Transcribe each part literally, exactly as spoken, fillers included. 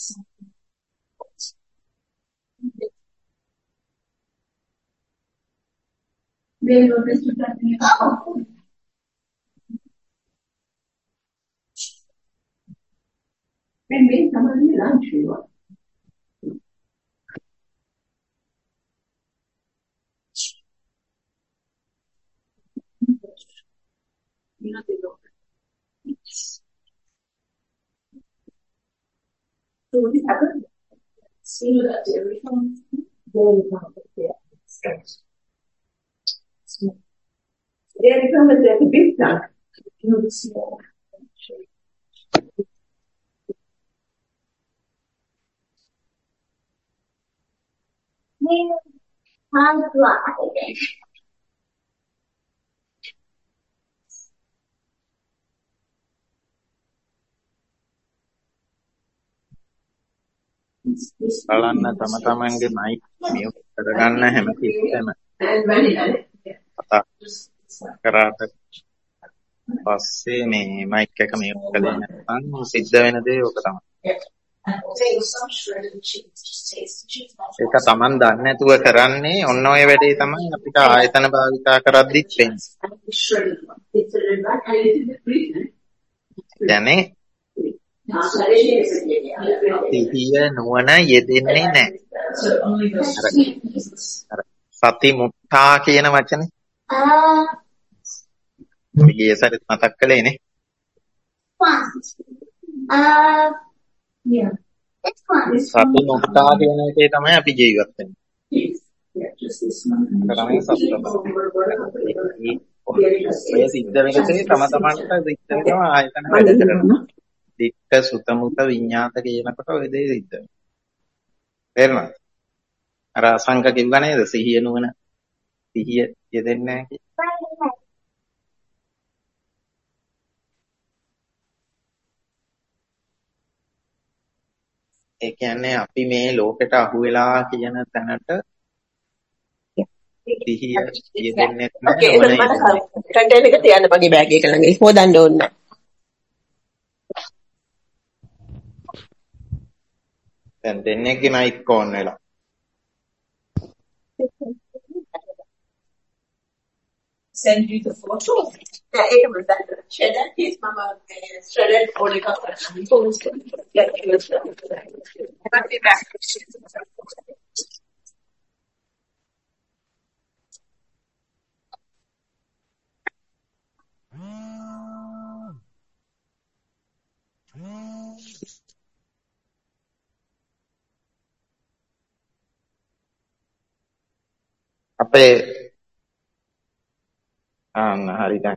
Dairy Farm is like a big tank. You know, the small. බලන්න තම තමන්ගේ mic mute කරගන්න හැමතිස්සෙම කතා කරාට පස්සේ මේ මයික් එක මියුට් කරලා නැත්නම් සිද්ධ වෙන දේ ඔක තමයි. ඒක තමන් දන්නේ නැතුව කරන්නේ ඔන්න ඔය වැඩේ තමයි අපිට ආයතන භාවිතා කරද්දිත් වෙන්නේ. සිහිය නුවණ යෙදෙන්නේ නැහැ. සති මුත්තා කියන වචනේ. ඊයේ සැරේ මතක් කළේනේ. සති මුත්තා කියන එකේ තමයි අපි ජීවත් වෙන්නේ. තමයි සත්‍යය. ඒ සිද්ධ වෙන දේ තම තමන්ට සිද්ධ වෙනවා ආයතන වැඩ කරනවා. දිට්ඨ සුත මුත විඤ්ඤාත කියනකොට ඔය දේ සිද්ධ වෙනවා. තේරුණාද? අර අසංක කිව්වා නේද? සිහිය නුවණ සිහිය යෙදෙන්නේ නැහැ කියලා. ඒ කියන්නේ අපි මේ ලෝකෙට අහු වෙලා කියන තැනට සිහිය යෙදෙන්නේ නැහැ. ඕක ඒක මට කන්ටේනර් එක තියන්න මගේ බෑග් එක ළඟ. ඒක හොදන්න ඕන නැහැ. දැන් දෙන්නේගේ මයික් ඕන් වෙලා. Send you the photo. Yeah, ඒක මම දැන් share that piece මම shredded ඕන එකක් කරන්න. post yeah it was but be back. අපේ ආන්න හරි දැන්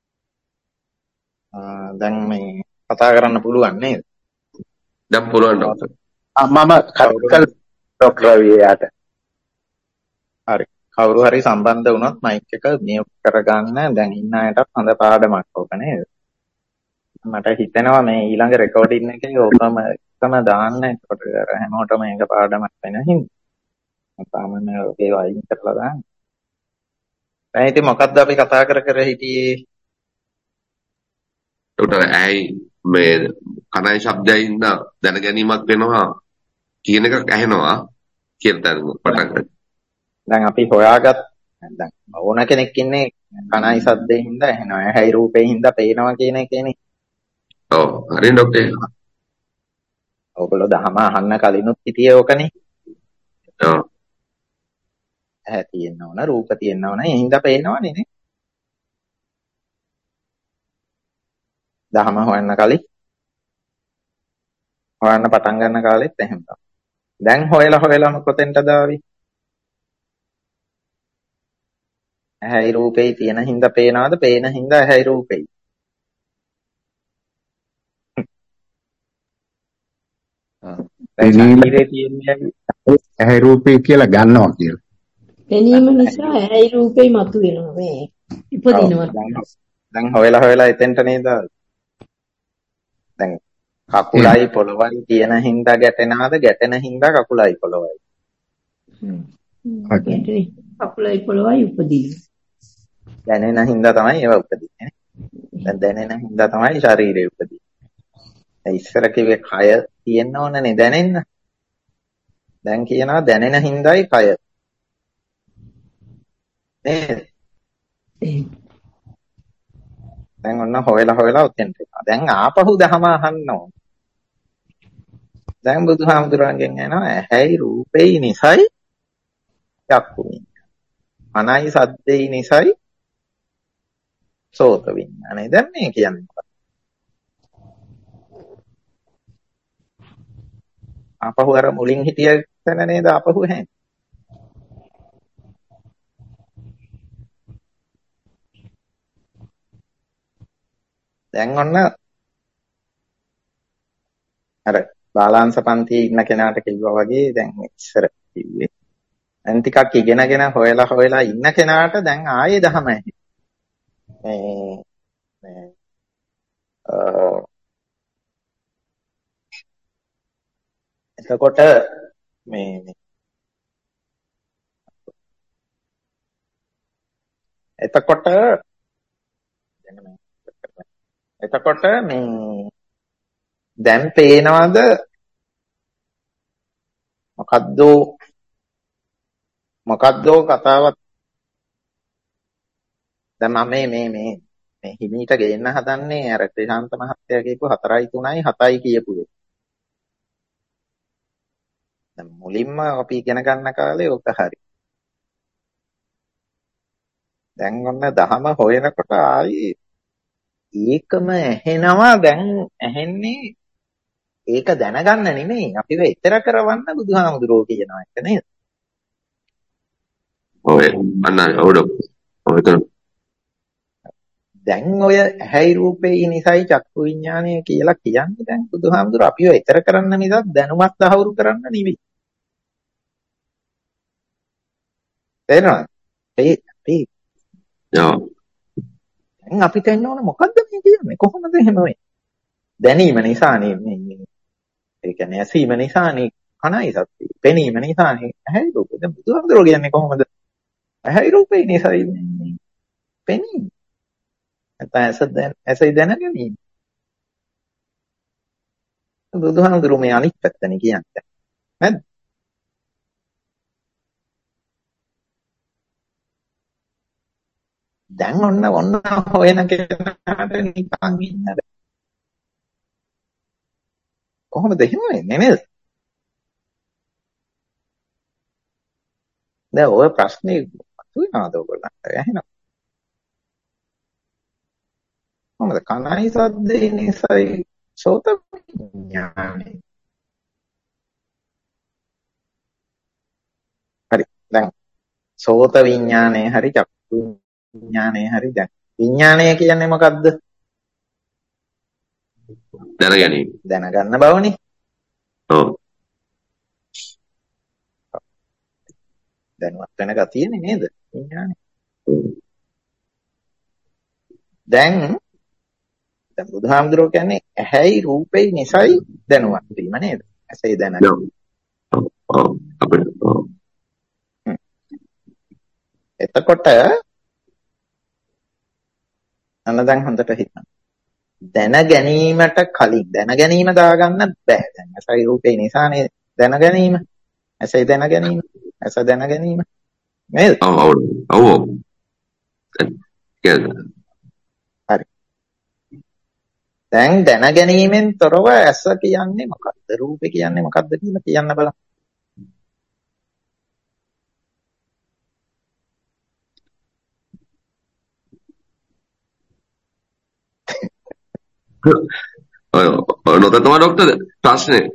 දැන් මේ කතා කරන්න පුළුවන් නේද? දැන් පුළුවන් ඩොක්ටර්. මම කල් ඩොක්ටර් රවියාට. හරි. කවුරු හරි සම්බන්ධ වුණොත් මයික් එක මියුට් කරගන්න. දැන් ඉන්න අයටත් හොඳ පාඩමක් ඕක නේද? මට හිතෙනවා මේ ඊළඟ රෙකෝඩින් එකේ ඕකම එකම දාන්න. ඒකට හැමෝටම මේක පාඩමක් වෙන හින්දා. සාමාන්‍ය ඔකේ වයින් කරලා දාන්න. දැන් ඉතින් මොකද්ද අපි කතා කර කර හිටියේ? ඩොක්ටර් ඇයි මේ කනයි ශබ්දයෙන් දැන ගැනීමක් වෙනවා කියන එකක් ඇහෙනවා කියලා දැන් පටන් ගන්න. දැන් අපි හොයාගත් දැන් ඕන කෙනෙක් ඉන්නේ කනයි ශබ්දයෙන් හින්දා ඇහෙනවා. ඇහැයි රූපයෙන් හින්දා පේනවා කියන එකනේ. ඔව් හරි ඩොක්ටර්. ඔයගොල්ලෝ දහම අහන්න කලිනුත් හිටියේ ඕකනේ. ඔව්. ඇහැ තියෙන්න ඕන රූප තියෙන්න ඕන ඒ හින්දා පේනවනේ නේ. දහම හොයන්න කලින් හොයන්න පටන් ගන්න කාලෙත් එහෙම තමයි. දැන් හොයලා හොයලාම කොතෙන්ටද ආවි? ඇහැයි රූපේ තියෙන හින්දා පේනවද? පේන හින්දා ඇහැයි රූපේ. ශරීරයේ තියෙන්නේ ඇහැයි රූපේ කියලා ගන්නවා කියලා. පෙනීම නිසා ඇහැයි රූපේ මතුවෙනවා මේ ඉපදිනවා. දැන් හොයලා හොයලා එතෙන්ට නේද? දැන් කකුලයි පොළොවයි කියන හින්දා ගැටෙනවද? ගැටෙන හින්දා කකුලයි පොළොවයි. හ්ම්. ගැටෙන කකුලයි පොළොවයි උපදිනවා. දැනෙන හින්දා තමයි ඒවා උපදින්නේ. දැන් දැනෙන හින්දා තමයි ශරීරය උපදින්නේ. ඉස්සර කිව්වේ කය තියෙන්න ඕනනේ දැනෙන්න. දැන් කියනවා දැනෙන හිඳයි කය. නේද? දැන් ඔන්න හොයලා හොයලා උතෙන්ට එනවා. දැන් ආපහු දහම අහන්න ඕන. දැන් බුදුහාමුදුරන්ගෙන් එනවා ඇහැයි රූපෙයි නිසයි චක්කු විඤ්ඤාණය. මනයි සද්දෙයි නිසයි සෝත විඤ්ඤාණය. දැන් මේ කියන්නේ මොකක්ද? ආපහු අර මුලින් හිටිය තැන නේද ආපහු හැන්නේ. දැන් ඔන්න අර බාලාංශ පන්තියේ ඉන්න කෙනාට කිව්වා වගේ දැන් ඉස්සර කිව්වේ. දැන් ටිකක් ඉගෙනගෙන හොයලා හොයලා ඉන්න කෙනාට දැන් ආයේ දහම ඇහි. මේ මේ එතකොට මේ එතකොට එතකොට මේ දැන් පේනවද මොකද්ද මොකද්ද කතාවක් දැන් මම මේ මේ මේ මේ හිමීට ගේන්න හදන්නේ අර ක්‍රිෂාන්ත මහත්තයා කියපු හතරයි තුනයි හතයි කියපු එක. දැන් මුලින්ම අපි ඉගෙන ගන්න කාලේ ඔක හරි. දැන් ඔන්න දහම හොයනකොට ආයි ඒකම ඇහෙනවා දැන් ඇහෙන්නේ ඒක දැනගන්න නෙමෙයි අපිව ඊතර කරවන්න බුදුහාමුදුරුවෝ කියනවා එක නේද? ඔය අන්න ඔඩෝ ඔය දැන් ඔය ඇහැයි රූපේ නිසයි චක්කු විඥානය කියලා කියන්නේ දැන් බුදුහාමුදුරුවෝ අපිව ඊතර කරන්න මිසක් දැනුමක් තහවුරු කරන්න නෙවෙයි. තේරෙනවද? ඒ ඒ ඔව් දැන් අපිට එන්න ඕන මොකද්ද මේ කියන්නේ? කොහොමද එහෙම වෙන්නේ? දැනීම නිසානේ මේ ඒ කියන්නේ ඇසීම නිසානේ කණයි සත්‍ය. පෙනීම නිසානේ ඇහැයි රූපේ. දැන් බුදුහාමුදුරුවෝ කියන්නේ කොහොමද? ඇහැයි රූපේ නිසයි මේ පෙනීම. නැත්නම් ඇස දැන ඇසයි දැනගැනීම. බුදුහාමුදුරුවෝ මේ අනිත් පැත්තනේ කියන්නේ. නේද? දැන් ඔන්න ඔන්න හොයන කෙනාට නිකන් ඉන්නද? කොහොමද එහෙම වෙන්නේ නේද? දැන් ඔය ප්‍රශ්නේ මතුවෙනවද ඔයගොල්ලන්ට? ඇහෙනවද? කොහොමද කනයි සද්දේ නිසයි සෝත විඥානය. හරි. දැන් සෝත විඥානය හරි චක්කු විඥානය හරි දැන් විඥානය කියන්නේ මොකද්ද? දැනගැනීම. දැනගන්න බවනේ. ඔව්. දැනුවත් වෙන ගතියනේ නේද? විඥානය. දැන් දැන් බුදුහාමුදුරුවෝ කියන්නේ ඇහැයි රූපෙයි නිසයි දැනුවත් වීම නේද? ඇසයි දැනගන්න. ඔව්. ඔව්. අපිට ඔව්. එතකොට අන්න දැන් හොඳට හිතන්න. දැන ගැනීමට කලින් දැන ගැනීම දාගන්න බෑ. දැන් ඇසයි රූපේ නිසානේ දැන ගැනීම. ඇසයි දැන ගැනීම. ඇස දැන ගැනීම. නේද? ඔව් ඔව්. ඔව්. හරි. දැන් දැන ගැනීමෙන් තොරව ඇස කියන්නේ මොකක්ද? රූපේ කියන්නේ මොකක්ද කියලා කියන්න බලන්න. ඔය නොතේ තමයි ડોක්ටර් ප්‍රශ්නේ.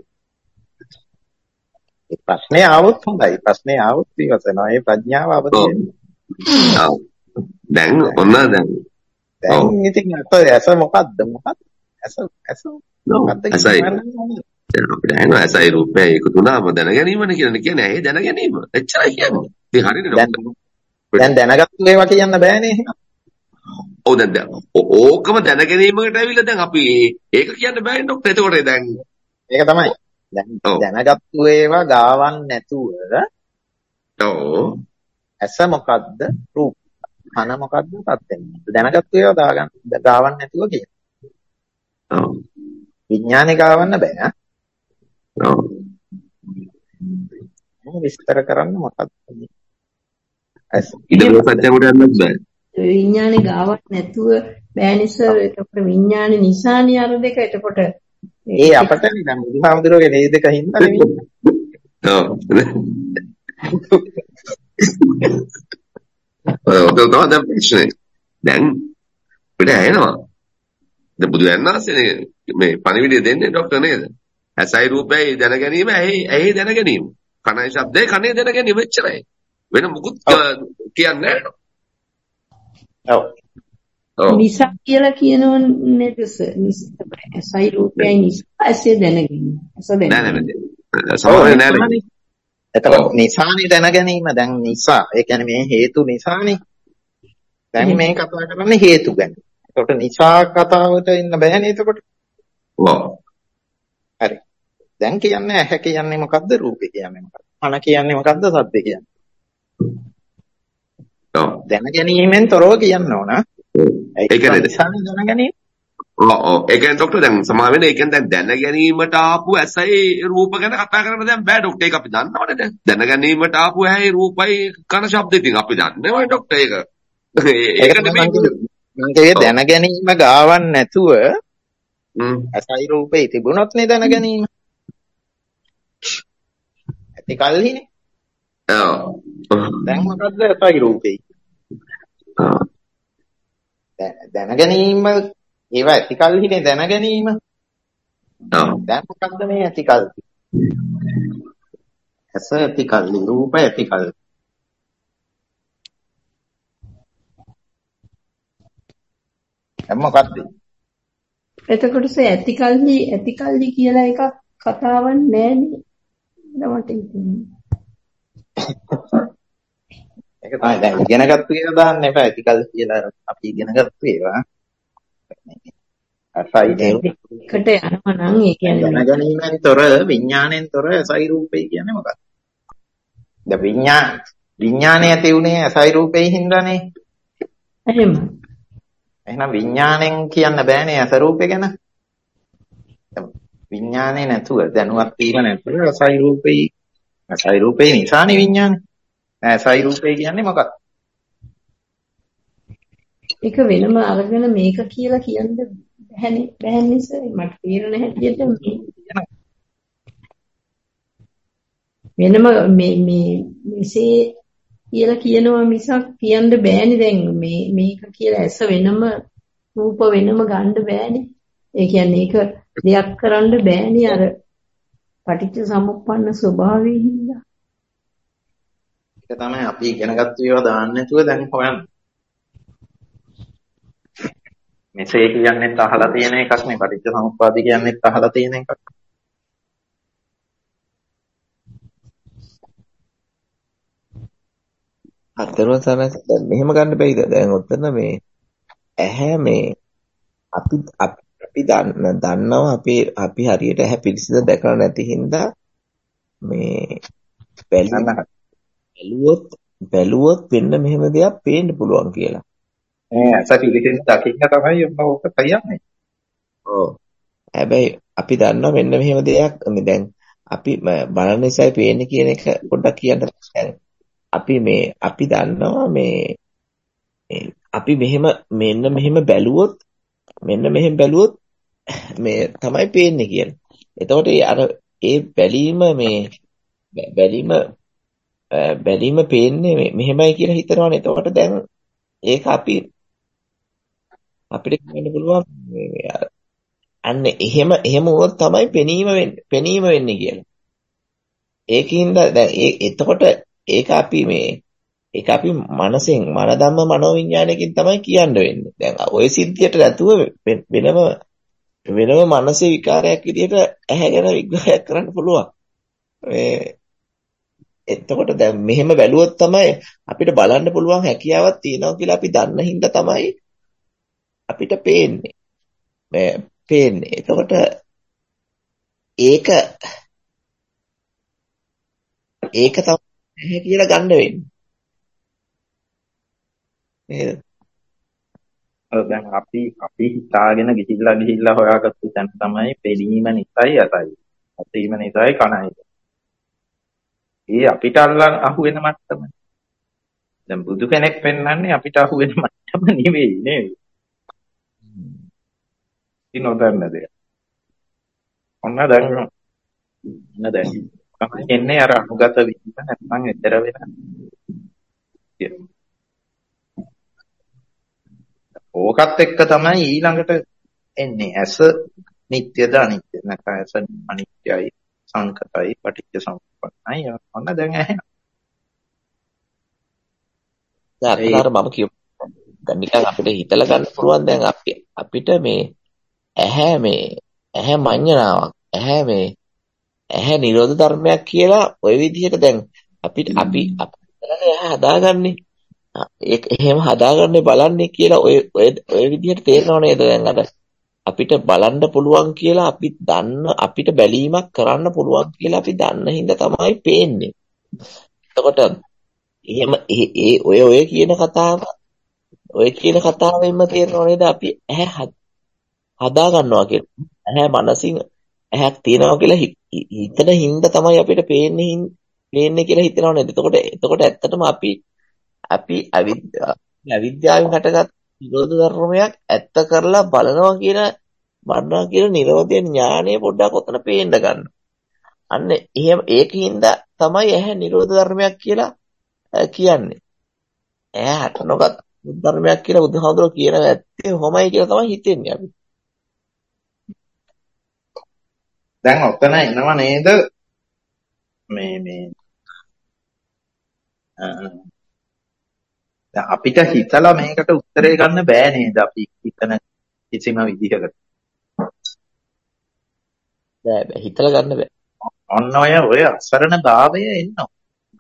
ඒ ප්‍රශ්නේ ආවොත් හොඳයි. ප්‍රශ්නේ ආවොත් ඉවසනවා. ඒ ප්‍රඥාව අවදි ඔව්. දැන් ඔන්න දැන්. දැන් ඉතින් ඇස මොකද්ද? මොකද්ද? ඇස ඇස මොකද්ද? ඇසයි. දැන් අපිට ඇහෙනවා ඇසයි රූපය එකතු වුණාම දැන ගැනීමනේ කියන්නේ. කියන්නේ ඇහි දැන ගැනීම. එච්චරයි කියන්නේ. ඉතින් හරියනේ ડોක්ටර්. දැන් දැනගත්තු ඒවා කියන්න බෑනේ එහෙනම්. ඔව් දැන් ඕකම දැන ගැනීමකට ඇවිල්ලා දැන් අපි ඒක කියන්න බෑනේ ડોක්ටර්. එතකොට දැන් ඒක තමයි. දැන් දැනගත්තු ඒවා ගාවන් නැතුව ඔව් ඇස මොකද්ද? රූප. කන මොකද්ද? සද්ද. දැනගත්තු ඒවා දාගන්න ගාවන් නැතුව කියන. ඔව්. විඥානේ ගාවන්න බෑ. ඔව්. විස්තර කරන්න මොකක්ද? ඉදපොළ සත්‍යයට යන්නත් බෑ. විඥානේ ගාවක් නැතුව බෑනිස එතකොට විඥානේ නිසානේ අර දෙක එතකොට ඒ අපට නිකන් බුදුහාමුදුරුවෝගේ මේ දෙක හින්දා නෙවෙයි. ඔව්. ඔව් තමයි දැන් ප්‍රශ්නේ. දැන් පිට ඇහෙනවා. දැන් බුදුන් වහන්සේ මේ පණිවිඩය දෙන්නේ ડોක්ටර් නේද? ඇසයි රූපයයි දැන ගැනීම, ඇහි ඇහි දැන ගැනීම. කනයි ශබ්දයි කනේ දැන ගැනීම එච්චරයි. වෙන මුකුත් කියන්නේ නැහැ. ඔව්. ඔව්. නිසා කියලා කියනවනේ ඇසයි රූපයයි නිසා ඇසේ දැනගන්න. ඇස දැනගන්න. නෑ නෑ. සමහර නෑ. එතකොට නිසානේ දැන ගැනීම දැන් නිසා. ඒ කියන්නේ මේ හේතු නිසානේ. දැන් මේ කතා කරන්නේ හේතු ගැන. එතකොට නිසා කතාවට ඉන්න බෑනේ එතකොට. ඔව්. හරි. දැන් කියන්නේ ඇහැ කියන්නේ මොකද්ද? රූපේ කියන්නේ මොකද්ද? කන කියන්නේ මොකද්ද? ශබ්ද කියන්නේ. ඔව්. දැන ගැනීමෙන් තොරව කියන්න ඕන. ඒ කියන්නේ නිසානේ දැන ගැනීම. ඔව් ඔව්. ඒ කියන්නේ ડોක්ටර් දැන් සමා වෙන්නේ ඒ කියන්නේ දැන් දැන ගැනීමට ආපු ඇසයි රූප ගැන කතා කරන්න දැන් බෑ ડોක්ටර්. ඒක අපි දන්නවනේ දැන්. දැන ගැනීමට ආපු ඇයි රූපයි කන ශබ්ද ඉතින් අපි දන්නේවයි ડોක්ටර් ඒක. ඒක නෙමෙයි මම කියේ දැන ගැනීම ගාවන් නැතුව ඇසයි රූපේ තිබුණොත් නේ දැන ගැනීම. ඇති කල්හිනේ. ඔව්. දැන් මොකද්ද ඇසයි රූපේ? දැන ගැනීම ඒවා ඇති කල්හිනේ දැන ගැනීම. ඔව්. දැන් මොකද්ද මේ ඇති කල්හි? ඇස ඇති කල්හි රූප ඇති කල්හි. දැන් මොකද්ද? එතකොට ඇති කල්හි ඇති කල්හි කියලා එකක් කතාවක් නෑනේ. මට හිතෙන්නේ. ඒක තමයි දැන් ඉගෙනගත්තු කියලා දාන්න එපා. ඇති කල්හි කියලා අපි ඉගෙනගත්තු ඒවා. අසයි එකට යනවා නම් ඒ කියන්නේ දැනගැනීමෙන් තොර විඥාණයෙන් තොර අසයි රූපේ කියන්නේ මොකක්ද? දැන් විඥාන විඥාණය ඇති උනේ අසයි රූපේ හින්දානේ. එහෙම. එහෙනම් විඥාණයෙන් කියන්න බෑනේ අස රූපේ ගැන. විඥානේ නැතුව දැනුවත් වීම නැතුව අසයි රූපේ අසයි රූපේ නිසානේ විඥානේ. අසයි රූපේ කියන්නේ මොකක්ද? ඒක වෙනම අරගෙන මේක කියලා කියන්න බැහැනේ බැහැනේ සර් මට තේරෙන හැටියට වෙනම මේ මේ මෙසේ කියලා කියනවා මිසක් කියන්න බෑනේ දැන් මේ මේක කියලා ඇස වෙනම රූප වෙනම ගන්න බෑනේ ඒ කියන්නේ ඒක දෙයක් කරන්න බෑනේ අර පටිච්ච සමුප්පන්න ස්වභාවයෙන් හින්දා ඒක තමයි අපි ඉගෙනගත්තු ඒවා දාන්න නැතුව දැන් හොයන්නේ මෙසේ කියන්නේත් අහලා තියෙන එකක් නේ පටිච්ච සමුප්පාද කියන්නේත් අහලා තියෙන එකක්. අතරම සනස දැන් මෙහෙම ගන්න බැයිද? දැන් ඔතන මේ ඇහැ මේ අපි අපි දන්න දන්නවා අපි අපි හරියට ඇහැ පිළිසිඳ දැකලා නැති හින්දා මේ බැලුවොත් බැලුවොත් වෙන්න මෙහෙම දෙයක් පේන්න පුළුවන් කියලා. ඒ ඇස පිළිසිඳ දකින්න තමයි ඔබ ඔක කියන්නේ. ඔව්. හැබැයි අපි දන්නවා මෙන්න මෙහෙම දෙයක් මේ දැන් අපි බලන නිසායි පේන්නේ කියන එක පොඩ්ඩක් කියන්න. අපි මේ අපි දන්නවා මේ අපි මෙහෙම මෙන්න මෙහෙම බැලුවොත් මෙන්න මෙහෙම බැලුවොත් මේ තමයි පේන්නේ කියලා. එතකොට ඒ අර ඒ බැලීම මේ බැලීම බැලීම පේන්නේ මෙහෙමයි කියලා හිතනවනේ. එතකොට දැන් ඒක අපි අපිට කියන්න පුළුවන් අන්න එහෙම එහෙම වුණොත් තමයි පෙනීම වෙන්නේ පෙනීම වෙන්නේ කියලා. ඒකින්ද දැන් ඒ එතකොට ඒක අපි මේ ඒක අපි මනසෙන් මන ධම්ම මනෝවිඤ්ඤාණයකින් තමයි කියන්න වෙන්නේ. දැන් ওই සිද්ධියට නැතුව වෙනම වෙනම මනසේ විකාරයක් විදිහට ඇහැගෙන විග්‍රහයක් කරන්න පුළුවන්. මේ එතකොට දැන් මෙහෙම බැලුවොත් තමයි අපිට බලන්න පුළුවන් හැකියාවක් තියෙනවා කියලා අපි දන්න හින්දා තමයි අපිට පේන්නේ. මේ පේන්නේ. එතකොට ඒක ඒක තමයි කියලා ගන්න වෙන්නේ. නේද? දැන් අපි අපි හිතාගෙන ගිහිල්ලා ගිහිල්ලා හොයාගත්තු තැන තමයි පෙනීම නිසායි යතයි. ඇසීම නිසායි කනයි. ඒ අපිට අල්ලන් අහු වෙන මට්ටම. දැන් බුදු කෙනෙක් පෙන්වන්නේ අපිට අහු වෙන මට්ටම නෙවෙයි නේද? ඉතින් නොදන්න දෙයක්. ඔන්න දැන් ඔන්න දැන් තමයි එන්නේ අර අනුගත වීම නැත්නම් එතර වෙන. ඕකත් එක්ක තමයි ඊළඟට එන්නේ ඇස නිට්ටයද අනිත්‍යද නැත්නම් ඇස අනිත්‍යයි සංකතයි පටිච්ච සමුප්පන්නයි ඔන්න දැන් ඇහෙනවා. දැන් අර මම කියපු දැන් නිකන් අපිට හිතලා ගන්න පුළුවන් දැන් අපි අපිට මේ ඇහැ මේ ඇහැ මඤ්ඤණාවක් ඇහැ මේ ඇහැ නිරෝධ ධර්මයක් කියලා ওই විදිහට දැන් අපිට අපි අපිට ඇහැ හදාගන්නේ ඒක එහෙම හදාගන්නේ බලන්නේ කියලා ඔය ඔය ඔය විදිහට තේරෙනව නේද දැන් අර අපිට බලන්න පුළුවන් කියලා අපි දන්න අපිට බැලීමක් කරන්න පුළුවන් කියලා අපි දන්න හින්දා තමයි පේන්නේ. එතකොට එහෙම ඒ ඔය ඔය කියන කතාව ඔය කියන කතාවෙන්ම තේරෙනව නේද අපි ඇහැ හදා ගන්නවා කියලා. ඇහැ මනසින් ඇහැක් තියනවා කියලා හිතන හින්දා තමයි අපිට පේන්නේ පේන්නේ කියලා හිතනව නේද? එතකොට එතකොට ඇත්තටම අපි අපි අවිද්‍යාවෙන් හටගත් නිරෝධ ධර්මයක් ඇත්ත කරලා බලනවා කියන මරණා කියන නිරෝධය ඥානය පොඩ්ඩක් ඔතන පේන්න ගන්න. අන්න එහෙම ඒකින්ද තමයි ඇහැ නිරෝධ ධර්මයක් කියලා කියන්නේ. ඇහැ හට නොගත් ධර්මයක් කියලා බුදුහාමුදුරුවෝ කියන ඇත්තේ කොහොමයි කියලා තමයි හිතෙන්නේ අපි. දැන් ඔතන එනවා නේද මේ මේ දැන් අපිට හිතලා මේකට උත්තරේ ගන්න බෑ නේද අපි හිතන කිසිම විදිහකට. බෑ බෑ හිතලා ගන්න බෑ. ඔන්න ඔය ඔය අසරණ භාවය එනවා.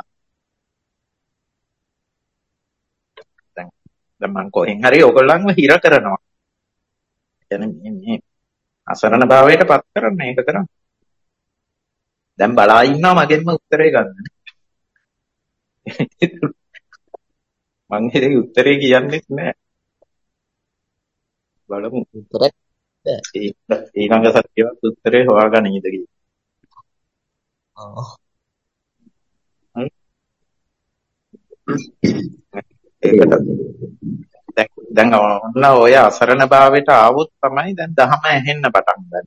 දැන් දැන් මම කොහෙන් හරි ඔයගොල්ලන්ව හිර කරනවා. කියන්නේ මේ මේ අසරණ භාවයට පත් කරන්න ඒක කරන්නේ. දැන් බලා ඉන්නවා මගෙන්ම උත්තරේ ගන්න. මං හිතේ උත්තරේ කියන්නේ නැහැ. බලමු උත්තරේ ඊළඟ සතියවත් උත්තරේ හොයාගන්නීද කියලා. ආ. ඒකට දැන් දැන් ඔන්න ඔය අසරණ භාවයට ආවොත් තමයි දැන් දහම ඇහෙන්න පටන් ගන්න.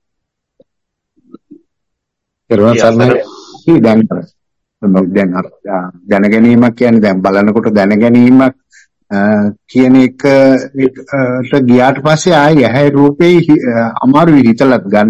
ඒරුවන් සර්ණයි දැන් දැන් දැන ගැනීමක් කියන්නේ දැන් බලනකොට දැන ගැනීමක් කියන එකට ගියාට පස්සේ ආයේ ඇහැ රූපේ අමාරුයි හිතලත් ගන්න.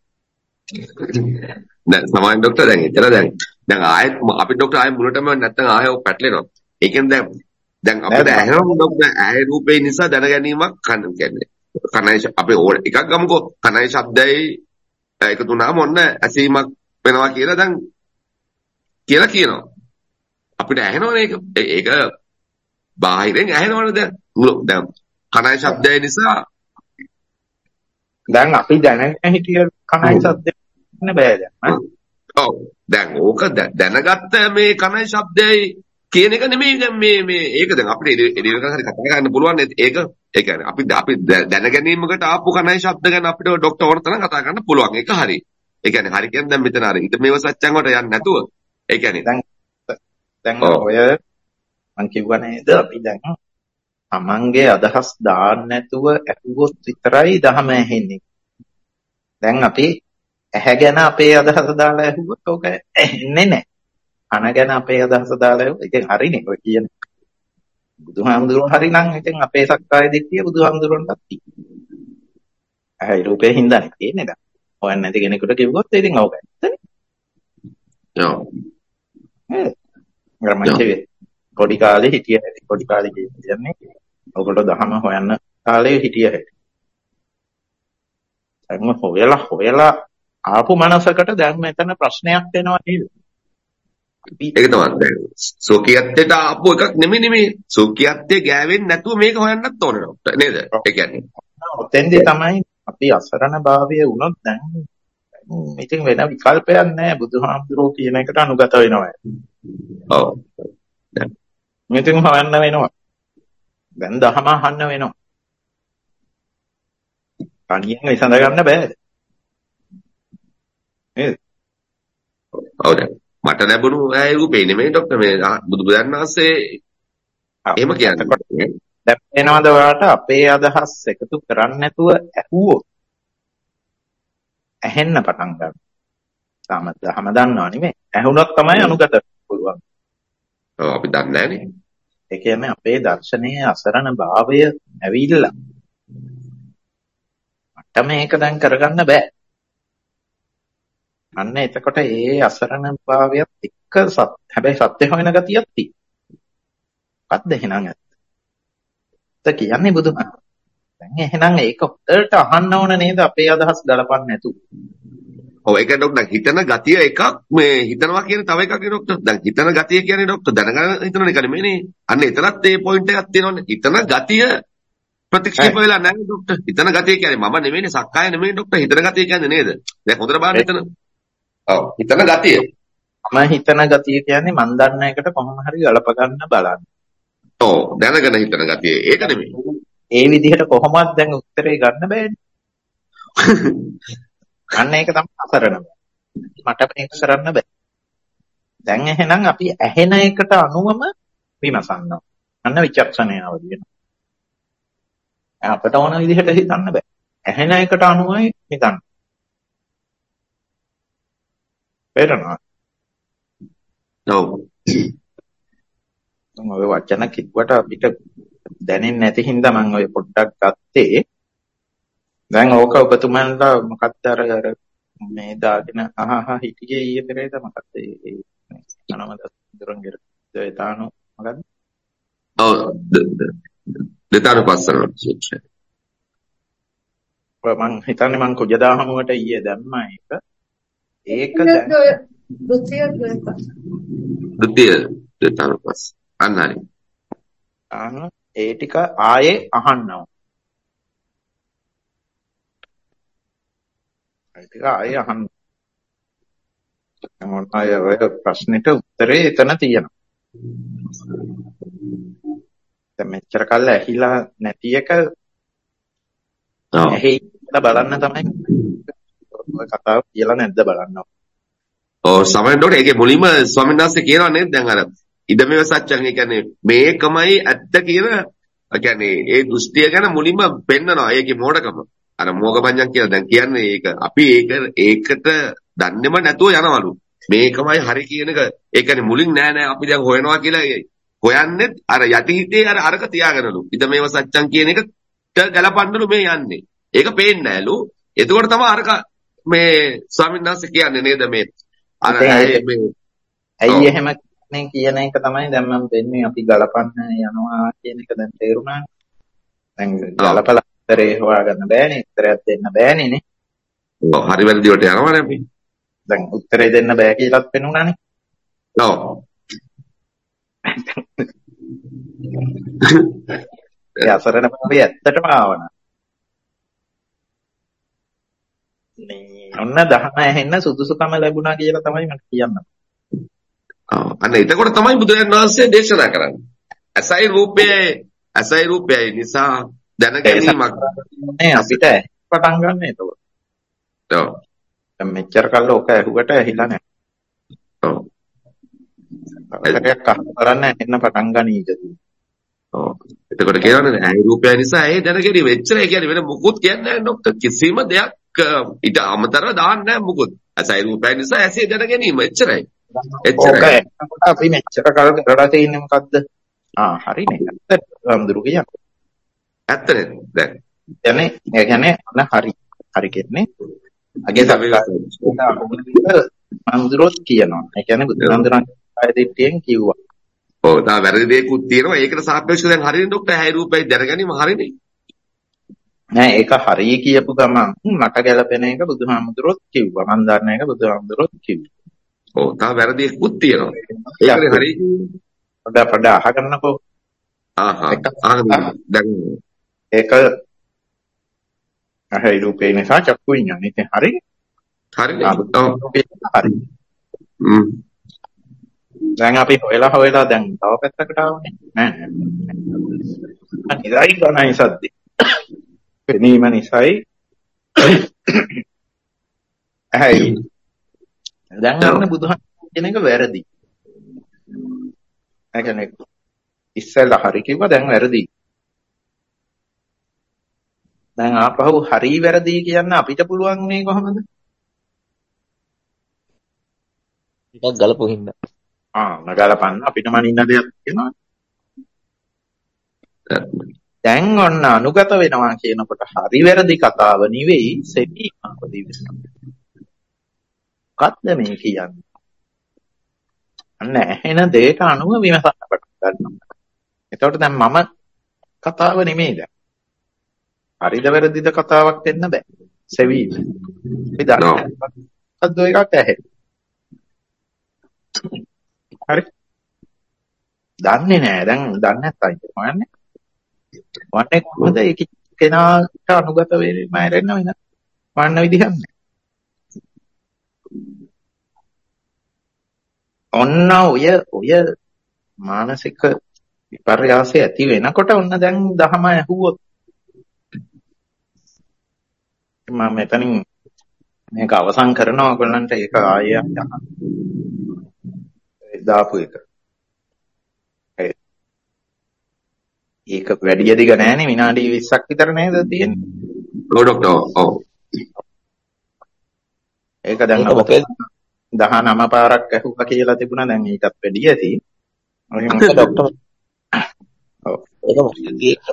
දැන් සමාන ડોක්ටර් දැන් එතන දැන් දැන් ආයෙත් අපි ડોක්ටර් ආයෙ මුලටම නැත්තම් ආයෙ ඔය පැටලෙනවා. ඒ කියන්නේ දැන් දැන් අපිට ඇහෙනවා ડોක්ටර් ඇහැ රූපේ නිසා දැන ගැනීමක් කන කියන්නේ. කනයි අපි ඕන එකක් ගමුකෝ කනයි ශබ්දයි එකතු වුණාම ඔන්න ඇසීමක් වෙනවා කියලා දැන් කියලා කියනවා. අපිට ඇහෙනවනේ ඒක. ඒක බාහිරෙන් ඇහෙනවනේ දැන්. දැන් කනයි ශබ්දය නිසා දැන් අපි දැනගෙන හිටිය කනයි ශබ්දය නේ බෑ දැන්. ඔව්. දැන් ඕක දැනගත්ත මේ කනයි ශබ්දයයි කියන එක නෙමෙයි දැන් මේ මේ ඒක දැන් අපිට එළියක හරි කතා කරන්න පුළුවන් ඒක ඒ කියන්නේ අපි අපි දැන ගැනීමකට ආපු කනයි ශබ්ද ගැන අපිට ડોක්ටර් වර්තන කතා කරන්න පුළුවන්. ඒක හරි. ඒ කියන්නේ හරි කියන්නේ දැන් මෙතන අර ඊට මේව සත්‍යං වලට යන්නේ නැතුව ඒ කියන්නේ දැන් දැන් ඔය මං කිව්වා නේද අපි දැන් තමන්ගේ අදහස් දාන්න නැතුව ඇහුවොත් විතරයි දහම ඇහෙන්නේ. දැන් අපි ඇහැ ගැන අපේ අදහස දාලා ඇහුවොත් ඕක ඇහෙන්නේ නැහැ. කන ගැන අපේ අදහස දාලා ඇහුවොත් ඒක හරිනේ ඔය කියන්නේ. බුදුහාමුදුරුවෝ හරි නම් ඉතින් අපේ සක්කාය දිට්ඨිය බුදුහාමුදුරුවන්ටත් තියෙනවා. ඇයි රූපේ හින්දානේ තියෙන්නේ දැන්. හොයන්න නැති කෙනෙකුට කිව්වොත් ඉතින් ඕක ඇත්තනේ. ඔව්. නේද? ග්‍රාමචේ පොඩි කාලේ හිටිය හැටි පොඩි කාලේ කියන්නේ ඔයගොල්ලෝ දහම හොයන්න කාලේ හිටිය හැටි. දැන් හොයලා හොයලා ආපු මනසකට දැන් මෙතන ප්‍රශ්නයක් එනවා නේද? ඒක තමයි දැන් සෝකියත්තේට ආපු එකක් නෙමෙයි නෙමෙයි සෝකියත්තේ ගෑවෙන්නේ නැතුව මේක හොයන්නත් ඕනේ ડોක්ටර් නේද? ඒ කියන්නේ ඔතෙන්දී තමයි අපි අසරණ භාවය වුණොත් දැන් ඉතින් වෙන විකල්පයක් නැහැ බුදුහාමුදුරුවෝ කියන එකට අනුගත වෙනවා. ඔව්. ඉතින් හොයන්න වෙනවා. දැන් දහම අහන්න වෙනවා. තනියෙන් විසඳ ගන්න බෑ. නේද? ඔව් දැන් මට ලැබුණු ඇයි රූපේ නෙමෙයි ડોක්ටර් මේ බුදුරජාණන් වහන්සේ එහෙම කියන්නේ. දැන් එනවාද ඔයාලට අපේ අදහස් එකතු කරන්නේ නැතුව ඇහුවොත් ඇහෙන්න පටන් ගන්නවා. සාම දහම දන්නවා නෙමෙයි. ඇහුනොත් තමයි අනුගත පුළුවන්. ඔව් අපි දන්නේ නැහනේ. ඒ කියන්නේ අපේ දර්ශනයේ අසරණ භාවය ඇවිල්ලා. මට මේක දැන් කරගන්න බෑ. අන්න එතකොට ඒ අසරණ භාවයත් එක්ක සත් හැබැයි සත්‍ය හොයන ගතියක් තියෙනවා. මොකද්ද එහෙනම් ඇත්ත? ඇත්ත කියන්නේ බුදුහාම. දැන් එහෙනම් ඒක හොඳට අහන්න ඕන නේද අපේ අදහස් ගලපන්න නැතුව. ඔව් ඒක ડોක්ටර් හිතන ගතිය එකක් මේ හිතනවා කියන්නේ තව එකක් නේ ડોක්ටර්. දැන් හිතන ගතිය කියන්නේ ડોක්ටර් දැනගන්න හිතන එක නෙමෙයිනේ. අන්න එතනත් ඒ පොයින්ට් එකක් තියෙනවනේ. හිතන ගතිය ප්‍රතික්ෂේප වෙලා නැහැ ડોක්ටර්. හිතන ගතිය කියන්නේ මම නෙමෙයිනේ සක්කාය නෙමෙයි ડોක්ටර්. හිතන ගතිය කියන්නේ නේද? දැන් හොඳට බලන්න හිතන. ඔව් හිතන ගතිය. මම හිතන ගතිය කියන්නේ මන් දන්න එකට කොහොම හරි ගලප ගන්න බලන්න. ඔව් දැනගෙන හිතන ගතිය. ඒක නෙමෙයි. ඒ විදිහට කොහොමද දැන් උත්තරේ ගන්න බෑනේ. අන්න ඒක තමයි අසරණ. මට මේක කරන්න බෑ. දැන් එහෙනම් අපි ඇහෙන එකට අනුවම විමසන්න. අන්න විචක්ෂණයව වෙනවා. අපට ඕන විදිහට හිතන්න බෑ. ඇහෙන එකට අනුවයි හිතන්න. වෙරනවා. ඔව්. ඔය වචන කිව්වට අපිට දැනෙන්නේ නැති හින්දා මම ඔය පොඩ්ඩක් ගත්තේ. දැන් ඕක ඔබතුමන්ලා මොකක්ද අර අර මේ දාගෙන අහහ හිටියේ ඊයේ පෙරේද මොකක්ද ඒ අනමද දුරංගෙර දෙතානු මොකක්ද? ඔව් දෙතානු පස්සන සූත්‍රය. මම හිතන්නේ මම කුජදාහමුවට ඊයේ දැම්මා ඒක. ඒක දැන් දුතිය දුතිය දුතිය දෙතානු පස්ස. අන්න හරි. අහන ඒ ටික ආයේ අහන්නවා. ඒ ටික ආයේ අහන්න. මොනවායි ඔය ප්‍රශ්නෙට උත්තරේ එතන තියෙනවා. දැන් මෙච්චර කල් ඇහිලා නැති එක ඇහිලා බලන්න තමයි ඔය කතාව කියලා නැද්ද බලන්න. ඔව් සමහරවිට ඒකේ මුලින්ම ස්වාමීන් වහන්සේ කියනවා නේද දැන් අර ඉදමෙව සත්‍යං ඒ කියන්නේ මේකමයි ඇත්ත කියන ඒ කියන්නේ ඒ දෘෂ්ටිය ගැන මුලින්ම පෙන්නනවා. ඒකේ මෝඩකම. අර මොගපඤ්ඤං කියලා දැන් කියන්නේ ඒක අපි ඒක ඒකට දන්නේම නැතුව යනවලු. මේකමයි හරි කියන එක ඒ කියන්නේ මුලින් නෑ නෑ අපි දැන් හොයනවා කියලා හොයන්නේ අර යටිහිතේ අර අරක තියාගෙනලු. ඉදමෙව සත්‍යං කියන එකට ගලපන්නලු මේ යන්නේ. ඒක පේන්නේ නෑලු. එතකොට තමයි අරක මේ ස්වාමීන් වහන්සේ කියන්නේ නේද මේ අර මේ ඇයි එහෙම මේ කියන එක තමයි දැන් මම දෙන්නේ අපි ගලපන්න යනවා කියන එක දැන් තේරුණානේ. දැන් ගලපලා උත්තරේ හොයාගන්න බෑනේ. උත්තරයක් දෙන්න බෑනේ නේ. ඔව් හරි වැරදි වලට යනවනේ අපි. දැන් උත්තරේ දෙන්න බෑ කියලාත් පෙනුණානේ. ඔව්. ඒ අසරණ භාවය ඇත්තටම ආවනා. මේ ඔන්න දහම ඇහෙන්න සුදුසුකම ලැබුණා කියලා තමයි මට කියන්න. ඔව් අන්න එතකොට තමයි බුදුරජාණන් වහන්සේ දේශනා කරන්නේ. අසයි රූපේ අසයි රූපේ නිසා දැනගැනීමක් නේ අපිට පටන් ගන්න එතකොට. ඔව්. දැන් මෙච්චර කල් ඔක ඇහුවට ඇහිලා නැහැ. ඔව්. ඒකක් අහන්න එන්න පටන් ගනීද? ඔව්. එතකොට කියනවානේ ඇයි රූපය නිසා ඇයි දැනගැනීම. එච්චරයි කියන්නේ වෙන මුකුත් කියන්නේ නැහැ ડોක්ටර්. කිසිම දෙයක් ඊට අමතරව දාන්න නැහැ මුකුත්. අසයි රූපය නිසා ඇසේ දැනගැනීම එච්චරයි. එච්චරයි. අපි මෙච්චර කල් කරලා තියෙන්නේ මොකද්ද? ආ හරිනේ. ඇත්ත අම්දුරු කියන්නේ. ඇත්තනේ දැන්. කියන්නේ ඒ කියන්නේ අන හරි. හරි කියන්නේ අගේ සබ්බ අම්දුරොත් කියනවා. ඒ කියන්නේ බුදුහාමුදුරන් ආයදිටියෙන් කිව්වා. ඔව් තා වැරදි දෙයක්ත් තියෙනවා. ඒකට සාපේක්ෂව දැන් හරිනේ ડોක්ටර් ඇයි රූපයි දැනගැනීම හරිනේ. නෑ ඒක හරිය කියපු ගමන් මට ගැලපෙන එක බුදුහාමුදුරොත් කිව්වා. මම දන්න එක බුදුහාමුදුරොත් කිව්වා. ඔව් තා වැරදි දෙයක්ත් තියෙනවා. ඒකනේ හරිය. පොඩ පොඩ අහගන්නකෝ. ආහා. දැන් ඒක ඇයි රූපේ නිසා චක්කු විඤ්ඤාණය. ඉතින් හරි. හරිනේ. ඔව්. හරි. හ්ම්. දැන් අපි හොයලා හොයලා දැන් තව පැත්තකට ආවනේ. නෑ නෑ. අනිදායි ගණයි සද්දේ. පෙනීම නිසායි ඇයි දැන් අන්න බුදුහාමුදුරුවෝ කියන එක වැරදි. ඒ කියන්නේ ඉස්සෙල්ලා හරි කිව්වා දැන් වැරදි. දැන් ආපහු හරි වැරදි කියන්න අපිට පුළුවන් මේ කොහොමද? ටිකක් ගලපු හින්දා. ආ නගලපන්න අපිට මනින්න දෙයක් තියෙනවා. දැන් ඔන්න අනුගත වෙනවා කියනකොට හරි වැරදි කතාව නෙවෙයි සෙවීමාවදී වෙනවා. මොකක්ද මේ කියන්නේ? අන්න ඇහෙන දෙයට අනුව විමසන්න පටන් ගන්නවා. එතකොට දැන් මම කතාව නෙමෙයි දැන්. හරිද වැරදිද කතාවක් වෙන්න බෑ. සෙවීම. අපි දන්නේ මොකද්ද එකක් ඇහෙන. හරි. දන්නේ නෑ දැන් දන්නේ නැත්තයි මොන්නේ. වන්නේ කොහොමද ඒක කෙනාට අනුගත වෙන්නේ මෑරෙන්න වෙන වන්න විදිහක් නෑ. ඔන්න ඔය ඔය මානසික විපර්යාසය ඇති වෙනකොට ඔන්න දැන් දහම ඇහුවොත් මම මෙතනින් මේක අවසන් කරනවා ඔයගොල්ලන්ට ඒක ආයෙ දාපු එක. ඒක වැඩි දිග නෑනේ විනාඩි විස්සක් විතර නේද තියෙන්නේ. ඔව් ડોක්ටර් ඔව්. ඒක දැන් මොකද දහනම පාරක් ඇහුවා කියලා තිබුණා දැන් ඊටත් වැඩි ඇති. ඔය මොකද ડોක්ටර් ඔව් ඒක මොකද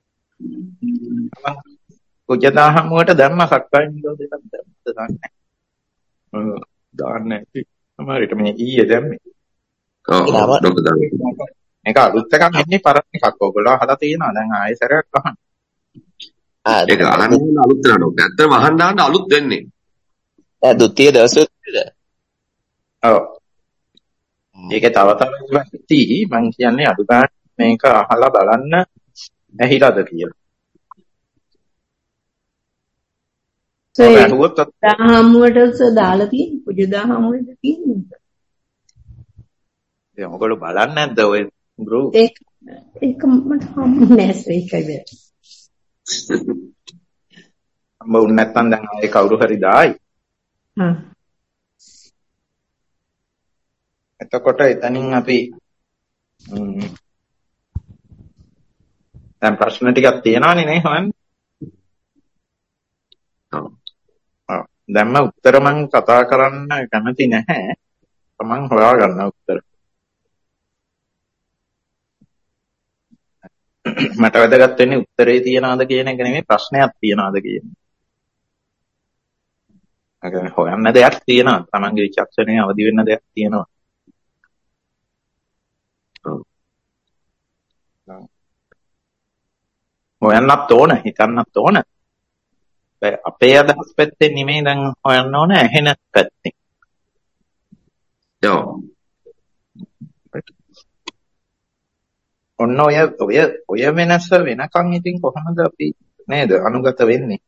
කුජදාහමුවට දැම්ම සක්කාය නිරෝධයක් දැම්මද දන්නේ නැහැ. දාන්නේ සමහරවිට මේ ඊයේ දැම්මේ. ඔව් ડોක්ටර් මේක අලුත් එකක් නෙමෙයි පරණ එකක්. ඔයගොල්ලෝ අහලා තියෙනවා දැන් ආයෙ සැරයක් අහන්න. ආ ඒක අහන්න අලුත් වෙනවා ડોක්ටර්. ඇත්තටම අහන්න අහන්න අලුත් වෙන්නේ. ආ දුතිය දවසේද? ඔව්. ඒකේ තව තව ඉති මම කියන්නේ අඩු ගන්න මේක අහලා බලන්න ඇහිලාද කියලා. ඒ දහමුවට දාලා තියෙන පුජ දහමුවට තියෙන්නේ. ඒ ඔයගොල්ලෝ බලන්නේ නැද්ද ඔය ගෲප්? ඒක ඒක මට හම්බුනේ නැහැ ඒකද. හම්බුනේ නැත්නම් දැන් ආයේ කවුරු හරි දායි. හ්ම්. එතකොට එතනින් අපි දැන් ප්‍රශ්න ටිකක් තියෙනවානේ නේ හොයන්න. ඔව්. ඔව්. දැන් මම උත්තර මම කතා කරන්න කැමති නැහැ. තමන් හොයාගන්න උත්තර. මට වැදගත් වෙන්නේ උත්තරේ තියනවාද කියන එක නෙමෙයි ප්‍රශ්නයක් තියනවාද කියන එක. ඒක හොයන්න දෙයක් තියෙනවා. තමන්ගේ විචක්ෂණයේ අවදි වෙන්න දෙයක් තියෙනවා. හොයන්නත් ඕන, හිතන්නත් ඕන. අපේ අදහස් පැත්තෙන් නෙමෙයි දැන් හොයන්න ඕන ඇහෙන පැත්තෙන්. ඔව්. ඔන්න ඔය ඔය ඔය වෙනස වෙනකන් ඉතින් කොහොමද අපි නේද අනුගත වෙන්නේ?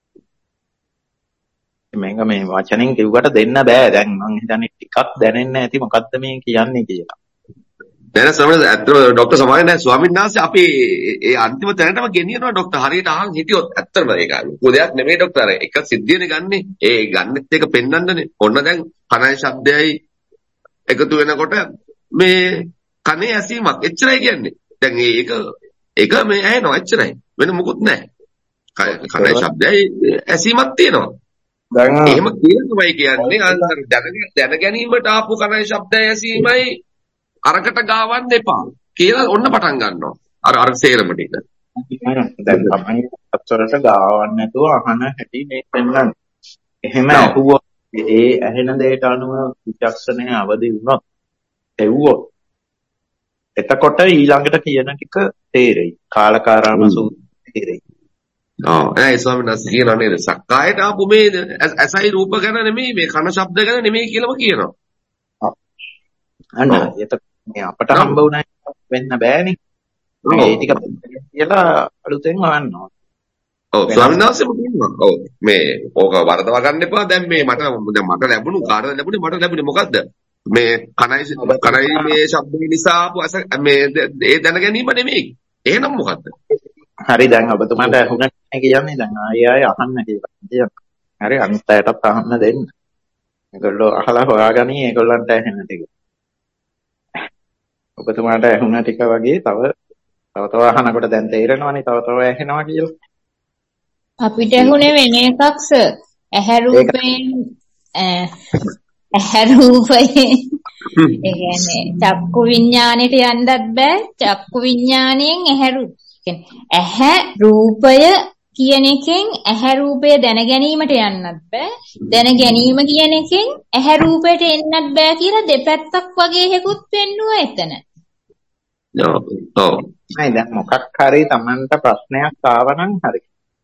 මේක මේ වචනෙන් කිව්වට දෙන්න බෑ. දැන් මං හිතන්නේ ටිකක් දැනෙන්න ඇති මොකද්ද මේ කියන්නේ කියලා. දැන් සමහර ඇත්තම ડોක්ටර් සමාරේ නැහැ ස්වාමීන් වහන්සේ අපි ඒ අන්තිම තැනටම ගෙනියනවා ડોක්ටර් හරියට අහන් හිටියොත් ඇත්තම ඒක පොදයක් නෙමෙයි ડોක්ටර් එක සිද්ධියනේ ගන්නෙ ඒ ගන්නෙත් එක පෙන්වන්නනේ ඔන්න දැන් කනයි ශබ්දයයි එකතු වෙනකොට මේ කනේ ඇසීමක් එච්චරයි කියන්නේ දැන් ඒක ඒක මේ ඇහෙනවා එච්චරයි වෙන මොකුත් නැහැ කනයි ශබ්දයයි ඇසීමක් තියෙනවා දැන් එහෙම කියනවායි කියන්නේ අර දැන දැන ගැනීමට ආපු කනයි ශබ්දයයි ඇසීමයි අරකට ගාවන්න එපා කියලා ඔන්න පටන් ගන්නවා. අර අර සේරම ටික. දැන් තමයි අතරට ගාවන්න නැතුව අහන හැටි මේ පෙන්නන්නේ. එහෙම අහුවොත් ඒ ඇහෙන දෙයට අනුව විචක්ෂණය අවදි වුණොත් එව්වොත් එතකොට ඊළඟට කියන ටික තේරෙයි. කාලකාරාම සූත්‍රය තේරෙයි. ඔව් ඒ ස්වාමීන් වහන්සේ කියනවා නේද? සක්කායට ආපු මේ ඇසයි රූප ගැන නෙමෙයි මේ කන ශබ්ද ගැන නෙමෙයි කියලාම කියනවා. අන්න එතකොට මේ අපට හම්බ වුණා වෙන්න බෑනේ. මේ ටික කියලා අලුතෙන් හොයන්න ඕන. ඔව් ස්වාමීන් වහන්සේ කියනවා. ඔව් මේ ඕක වරදවා ගන්න එපා. දැන් මේ මට දැන් මට ලැබුණු කාටද ලැබුණේ මට ලැබුණේ මොකද්ද? මේ කනයි කනයි මේ ශබ්ද නිසා ආපු මේ ඒ දැන ගැනීම නෙමෙයි. එහෙනම් මොකද්ද? හරි දැන් ඔබතුමාට ඇහුණා කියන්නේ දැන් ආයෙ ආයෙ අහන්න කියලා කියනවා. හරි අනිත් අයටත් අහන්න දෙන්න. ඒගොල්ලෝ අහලා හොයාගනි ඒගොල්ලන්ට ඇහෙන ටික. ඔබතුමාට ඇහුණා ටික වගේ තව තව තව අහනකොට දැන් තේරෙනවනේ තව තව ඇහෙනවා කියලා. අපිට ඇහුනේ වෙන එකක් සර්. ඇහැ රූපයෙන් ඇහැ රූපයෙන් ඒ කියන්නේ චක්කු විඥාණයට යන්නත් බෑ. චක්කු විඥාණයෙන් ඇහැ රූප ඇහැ රූපය කියන එකෙන් ඇහැ රූපය දැන ගැනීමට යන්නත් බෑ. දැන ගැනීම කියන එකෙන් ඇහැ රූපයට එන්නත් බෑ කියලා දෙපැත්තක් වගේ හේකුත් වෙන්නුවා එතන. ඔව්. ඔව්. නෑ දැන් මොකක් හරි Tamanට ප්‍රශ්නයක් ආවනම් හරි.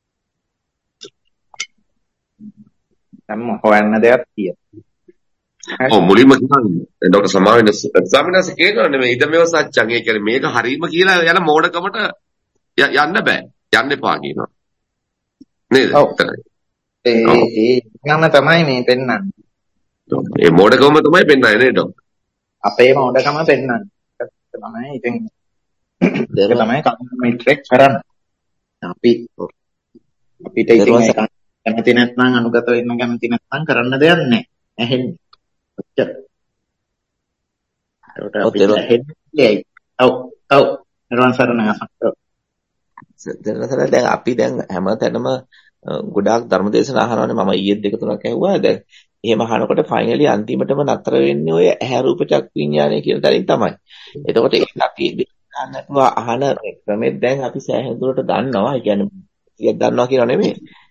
දැන් හොයන්න දෙයක් තියෙනවා. ඔව් මුලින්ම කියන්නේ ડોક્ટર සමාවෙන්න සාමිනාස කියනවානේ මේ ඉද මේව සත්‍යං. ඒ කියන්නේ මේක හරීම කියලා යන මෝඩකමට යන්න බෑ. යන්න එපා කියනවා. නේද? ඔව්. ඒ ඒ නම තමයි මේ පෙන්වන්නේ. ඒ මෝඩකම තමයි පෙන්වන්නේ නේද? අපේ මෝඩකම පෙන්වන්නේ. ඒක තමයි ඉතින් ඒක තමයි කම්පියුටර් කරන්නේ. අපි අපිට ඉතින් ඒක කැමති නැත්නම් අනුගත වෙන්න කැමති නැත්නම් කරන්න දෙයක් නැහැ. ඇහෙන්නේ. ඔච්චර. ඒකට අපිට ඇහෙන්නේ. ඔව් ඔව්. නිර්වාණ සරණයි. දැන් දැන් අපි දැන් හැමතැනම ගොඩාක් ධර්මදේශන අහනවානේ. මම ඊයේ දෙක තුනක් ඇහුවා. දැන් එහෙම අහනකොට ෆයිනලි අන්තිමටම නතර වෙන්නේ ඔය ඇහැ රූප චක්කු විඥානය කියන තැනින් තමයි. එතකොට ඒක අපි ගන්නව අහන ක්‍රමෙත් දැන් අපි සෑහෙන දුරට දන්නවා. ඒ කියන්නේ ටිකක් දන්නවා කියලා නෙමෙයි.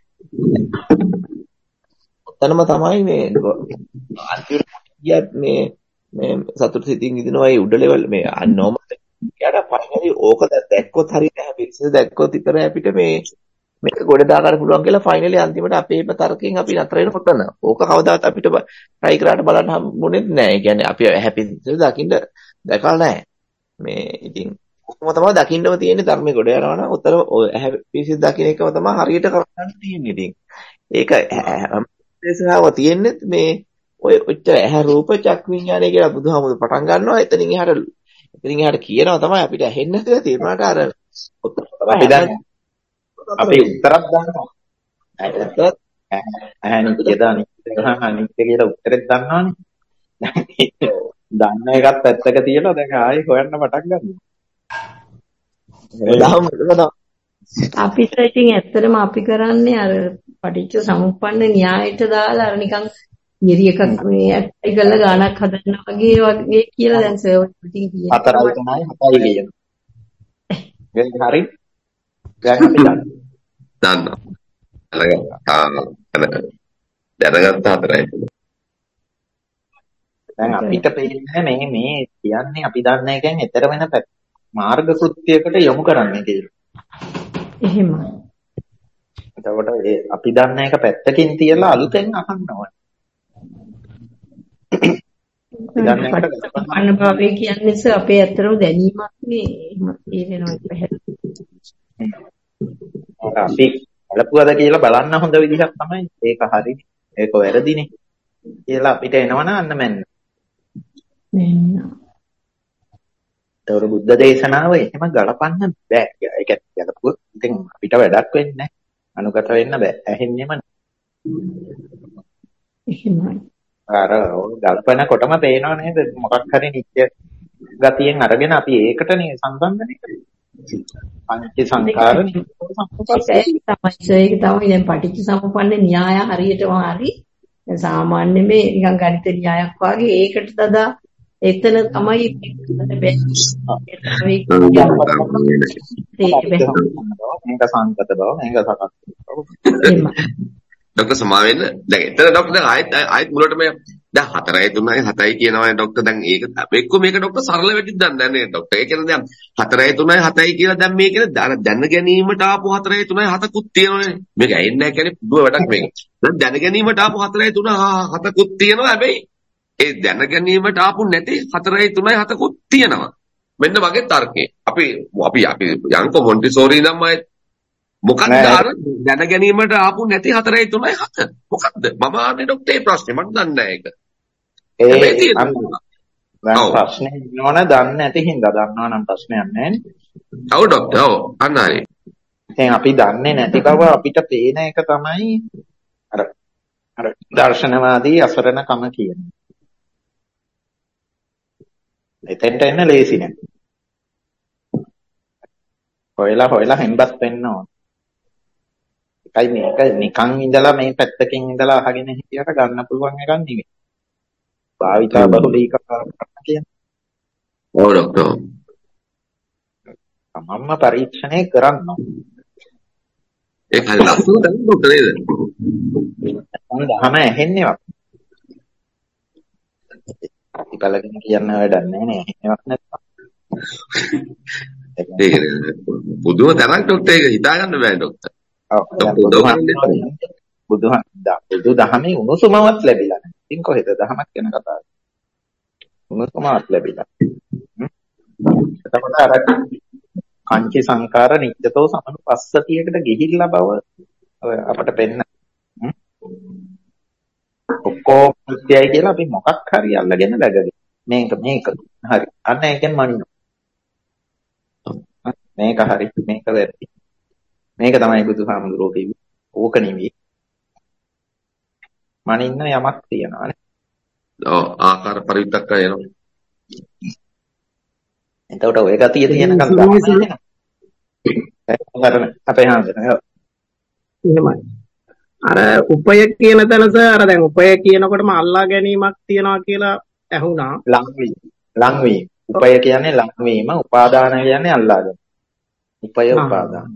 ඔතනම තමයි මේ අන්තිමට මේ මේ සතුට සිතින් ඉදිනවා ඒ උඩ ලෙවල් මේ අනෝමල් යාට ෆයිනලි ඕක දැක්කොත් හරියට හැපිච්ච දැක්කොත් විතර අපිට මේ මේක ගොඩ දා ගන්න පුළුවන් කියලා ෆයිනලි අන්තිමට අපේම තර්කයෙන් අපි නතර වෙන කොටන. ඕක කවදාවත් අපිට try කරාට බලන්න හම්බුනේ නැහැ. ඒ කියන්නේ අපි හැපිච්ච දකින්න දැකලා නැහැ. මේ ඉතින් කොහොම තමයි දකින්නම තියෙන්නේ ධර්මයේ ගොඩ යනවා නම් උතර හැපිච්ච දකින්න එකම තමයි හරියට කරන්න තියෙන්නේ. ඉතින් ඒක දේශනාව තියෙන්නේ මේ ඔය ඔච්චර ඇහැ රූප චක්කු විඥානය කියලා බුදුහාමුදුර පටන් ගන්නවා. එතනින් එහාට එතනින් එහාට කියනවා තමයි අපිට ඇහෙන්නේ නැතිව තේරුණාට අර අපි දැන් අපි උත්තරක් දානවා. ඇත්තට අනිත්‍ය දාන අනිත්‍ය කියලා උත්තරෙත් දන්නවනේ. දන්න එකත් පැත්තක තියලා දැන් ආයෙ හොයන්න පටන් ගන්නවා. අපිට ඉතින් ඇත්තටම අපි කරන්නේ අර පටිච්ච සමුප්පන්න න්‍යායට දාලා අර නිකන් ඉරි එකක් මේ ඇටයි කරලා ගානක් හදන්න වගේ වගේ කියලා දැන් සර් ඉතින් කියනවා. හතරයි තුනයි හතයි කියනවා. ඒක හරි. දැන් අපි දන්නවා. දැනගත්ත හතරයි. දැන් අපිට පේන්නේ මේ මේ කියන්නේ අපි දන්න එකෙන් ඈතර වෙන මාර්ග කෘත්‍යයකට යොමු කරන්නේ කියලා. එහෙමයි. එතකොට ඒ අපි දන්න එක පැත්තකින් තියලා අලුතෙන් අහන්න ඕනේ. අන්න භාවය කියන්නේ අපේ ඇත්තටම දැනීමක් නේ. ඒ වෙනවා පැහැදිලි. අපි බලපුවද කියලා බලන්න හොඳ විදිහක් තමයි. ඒක හරි. ඒක වැරදිනේ. කියලා අපිට එනවනම් අන්න මෙන්න. මෙන්න. ඒතර බුද්ධ දේශනාව එහෙම ගලපන්න බෑ. ඒක ගැලපුවොත් ඉතින් අපිට වැඩක් වෙන්නේ නැහැ. අනුගත වෙන්න බෑ. ඇහෙන්නේම නැහැ. එහෙමයි. අර ගල්පන කොටම පේනව නේද මොකක් හරි නිත්‍ය ගතියෙන් අරගෙන අපි ඒකටනේ සම්බන්ධනේ පංච සංකාර ඒක තමයි දැන් පටිච්ච සමුප්පන්න න්‍යාය හරියටම හරි සාමාන්‍ය මේ නිකන් ගණිත න්‍යායක් වගේ ඒකට තදා එතන තමයි මේක සංකත බව මේක සකස් ડોક્ટર සමාවෙන්න දැන් එතන ડોක්ටර් ආයෙත් ආයෙත් මුලටම දැන් හතරයි තුනයි හතයි කියනවානේ ડોක්ටර් දැන් ඒක එක්ක මේක ડોක්ටර් සරල වෙටිද දන්නේ නැහැ ડોක්ටර්. ඒ කියන්නේ දැන් හතරයි තුනයි හතයි කියලා දැන් මේ කියන්නේ දැන ගැනීමට ආපු හතරයි තුනයි හතකුත් තියෙනවනේ. මේක ඇහෙන්නේ නැහැ කියන්නේ පුදුම වැඩක් මේක. දැන් දැන ගැනීමට ආපු හතරයි තුනයි හතකුත් තියෙනවා. හැබැයි ඒ දැන ගැනීමට ආපු නැති හතරයි තුනයි හතකුත් තියෙනවා. මෙන්න වගේ තර්කේ. අපි අපි අපි යන්කො මොන්ටිසෝරි නම් අය මොකක්ද අර දැන ගැනීමට ආපු නැති හතරයි තුනයි හත මොකක්ද මම ආන්නේ ડોක්ටර් මේ ප්‍රශ්නේ මට දන්නේ නැහැ ඒක ඒ දැන් ප්‍රශ්නේ ඉන්නවනේ දන්නේ නැති හින්දා දන්නවා නම් ප්‍රශ්නයක් නැහැ නේ ඔව් ડોක්ටර් ඔව් අන්න හරි දැන් අපි දන්නේ නැති බව අපිට පේන එක තමයි අර අර දර්ශනවාදී අසරණකම කියන්නේ. එතෙන්ට එන්න ලේසි නෑ. හොයලා හොයලා හෙම්බත් වෙන්න ඕන. ඒකයි මේක නිකන් ඉඳලා මේ පැත්තකින් ඉඳලා අහගෙන හිටියට ගන්න පුළුවන් එකක් නෙවෙයි. භාවිතා බහුලීකරණ කියන්නේ. ඔව් ડોක්ටර්. තමන්ම පරීක්ෂණය කරන්න ඕන. ඒක හරි ලස්සන දැන් ડોක්ටර් නේද? මම දහම ඇහෙන්නේ වත්. ඉපලගෙන කියන්න වැඩක් නැහැ නේ. එහෙමවත් නැත්නම්. ඒක බුදුම තරක් ડોක්ටර් ඒක හිතා ගන්න බෑ ડોක්ටර්. ඔව්. බුදුහා බුදු දහමේ උණුසුමවත් ලැබිලා නැහැ. ඉතින් කොහෙද දහමක් ගැන කතා කරන්නේ? උණුසුමවත් ලැබිලා. එතකොට අර කංචි සංකාර නිත්‍යතෝ සමනුපස්සතියකට ගිහිල්ලා බව අපට පෙන්න. ඔක්කොම නිත්‍යයි කියලා අපි මොකක් හරි අල්ලගෙන läගගෙන. මේක මේක හරි. අන්න ඒකෙන් මනිනවා. මේක හරි මේක වැරදි. මේක තමයි බුදුහාමුදුරුවෝ කිව්වේ. ඕක නෙවෙයි. මනින්න යමක් තියනවානේ. ඔව් ආකාර පරිවිතක්ක එනවා. එතකොට ඔය ගතිය තියෙනකන් ගන්න. අපේ හාමුදුරුවෝ. එහෙමයි. අර උපය කියන තැනස අර දැන් උපය කියනකොටම අල්ලා ගැනීමක් තියනවා කියලා ඇහුණා. ලංවීම. ලංවීම. උපය කියන්නේ ලංවීම, උපාදාන කියන්නේ අල්ලා ගැනීම. උපය උපාදාන.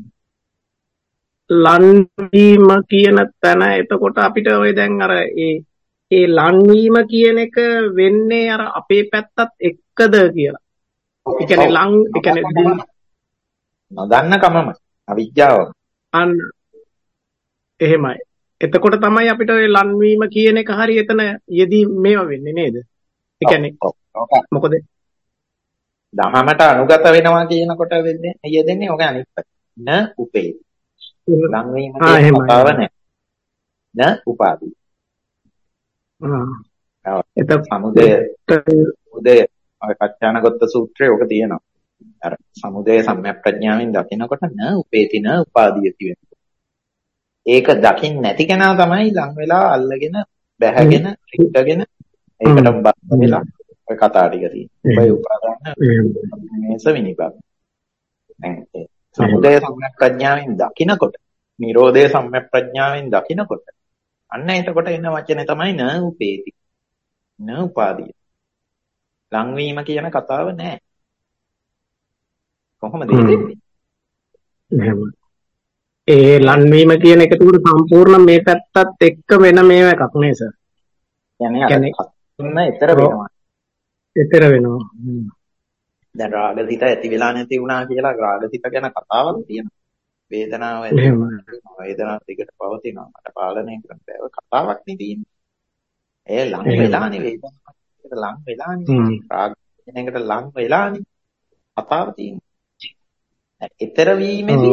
ලන්වීම කියන තැන එතකොට අපිට ඔය දැන් අර ඒ ඒ ලන්වීම කියන එක වෙන්නේ අර අපේ පැත්තත් එක්කද කියලා. ඒ කියන්නේ ලං ඒ කියන්නේ නොදන්න කමම අවිද්‍යාව. අන්න එහෙමයි. එතකොට තමයි අපිට ඔය ලන්වීම කියන එක හරි එතන යෙදී මේව වෙන්නේ නේද? ඒ කියන්නේ මොකද දහමට අනුගත වෙනවා කියනකොට වෙන්නේ යෙදෙන්නේ ඔක අනිත් පැත්ත. න උපේ. ලංවීම කියන කතාව නැහැ. න උපාදී. ආ. එතකොට සමුදය උදය ඔය පච්චානගත සූත්‍රයේ ඔක තියෙනවා. අර සමුදය සම්‍යක් ප්‍රඥාවෙන් දකිනකොට න උපේති න උපාදීයති වෙනවා. ඒක දකින්න නැති කෙනා තමයි ලං වෙලා අල්ලගෙන බැහැගෙන හිටගෙන ඒකට බත් වෙලා ඔය කතා ටික තියෙනවා. ඔය උපාදාන මේස විනිබක්. දැන් සමුදය සම්‍යක් ප්‍රඥාවෙන් දකිනකොට නිරෝධය සම්‍යක් ප්‍රඥාවෙන් දකිනකොට අන්න එතකොට එන වචනේ තමයි න උපේති න උපාදීය. ලංවීම කියන කතාව නෑ. කොහොමද දෙන්නේ? ඒ ලන්වීම කියන එක උඩ සම්පූර්ණ මේ පැත්තත් එක්ක වෙන මේව එකක් නේ සර්. කියන්නේ අන්න ඊතර වෙනවා. ඊතර වෙනවා. දැන් රාගසිත ඇති වෙලා නැති වුණා කියලා රාගසිත ගැන කතාවක් තියෙනවා. වේදනාව ඇති වෙනවා. වේදනාව දිගට පවතිනවා. මට පාලනය කරන්න බැහැ. ඔය කතාවක් නේ තියෙන්නේ. ඒ ලං වෙලානේ වේදනාවට ලං වෙලානේ. රාග කියන එකට ලං වෙලානේ. කතාව තියෙන්නේ. ඊතර වීමේදී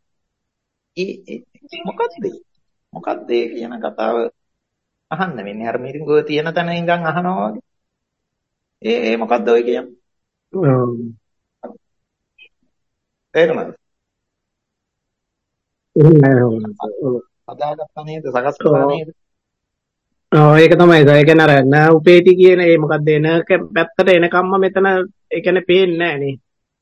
ඒ මොකද්ද? මොකද්ද කියන කතාව අහන්න වෙන්නේ. අර මිරිඟුව තියෙන තැන ඉඳන් අහනවා වගේ. ඒ ඒ මොකද්ද ඔය කියන්නේ? ඔව්. තේරුණාද? අදාගත්තා නේද? සකස් කළා නේද? ඔව් ඒක තමයි. ඒ කියන්නේ අර න උපේටි කියන ඒ මොකද්ද එන පැත්තට එනකම්ම මෙතන ඒ කියන්නේ පේන්නේ නැහැ නේ.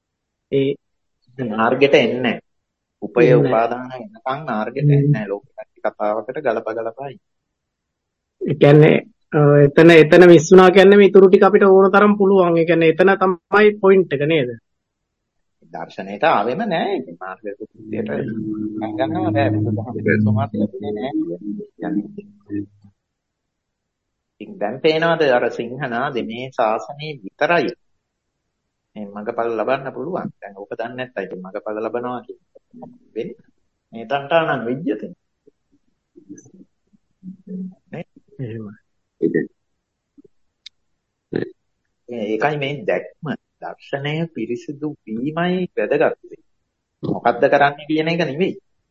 ඒ මාර්ගෙට එන්නේ නැහැ. උපය උපාදාන එනකන් මාර්ගෙට එන්නේ නැහැ. ලෝකෙට කතාවකට ගලප ගලපයි. ඒ කියන්නේ එතන එතන මිස් වුණා කියන්නේ මේ ඉතුරු ටික අපිට ඕන තරම් පුළුවන්. ඒ කියන්නේ එතන තමයි පොයින්ට් එක නේද? දර්ශනයට ආවෙම නෑ. ඉතින් මාර්ගය සුද්ධියට ගන්නවා බෑ. මේක සමාත් ලැබුණේ නෑ කියන්නේ. ඉතින් දැන් පේනවාද අර සිංහනාදේ මේ ශාසනයේ විතරයි මේ මඟපල් ලබන්න පුළුවන්. දැන් ඕක දන්නේ නැත්නම් ඉතින් මඟපල් ලබනවා කියන්නේ වෙන්නේ. මේ තණ්හානං විජ්ජතේ. නේ? එහෙමයි. ඒකයි මේ දැක්ම දර්ශනය පිරිසිදු වීමයි වැදගත්. මොකද්ද කරන්නේ කියන එක නෙවෙයි.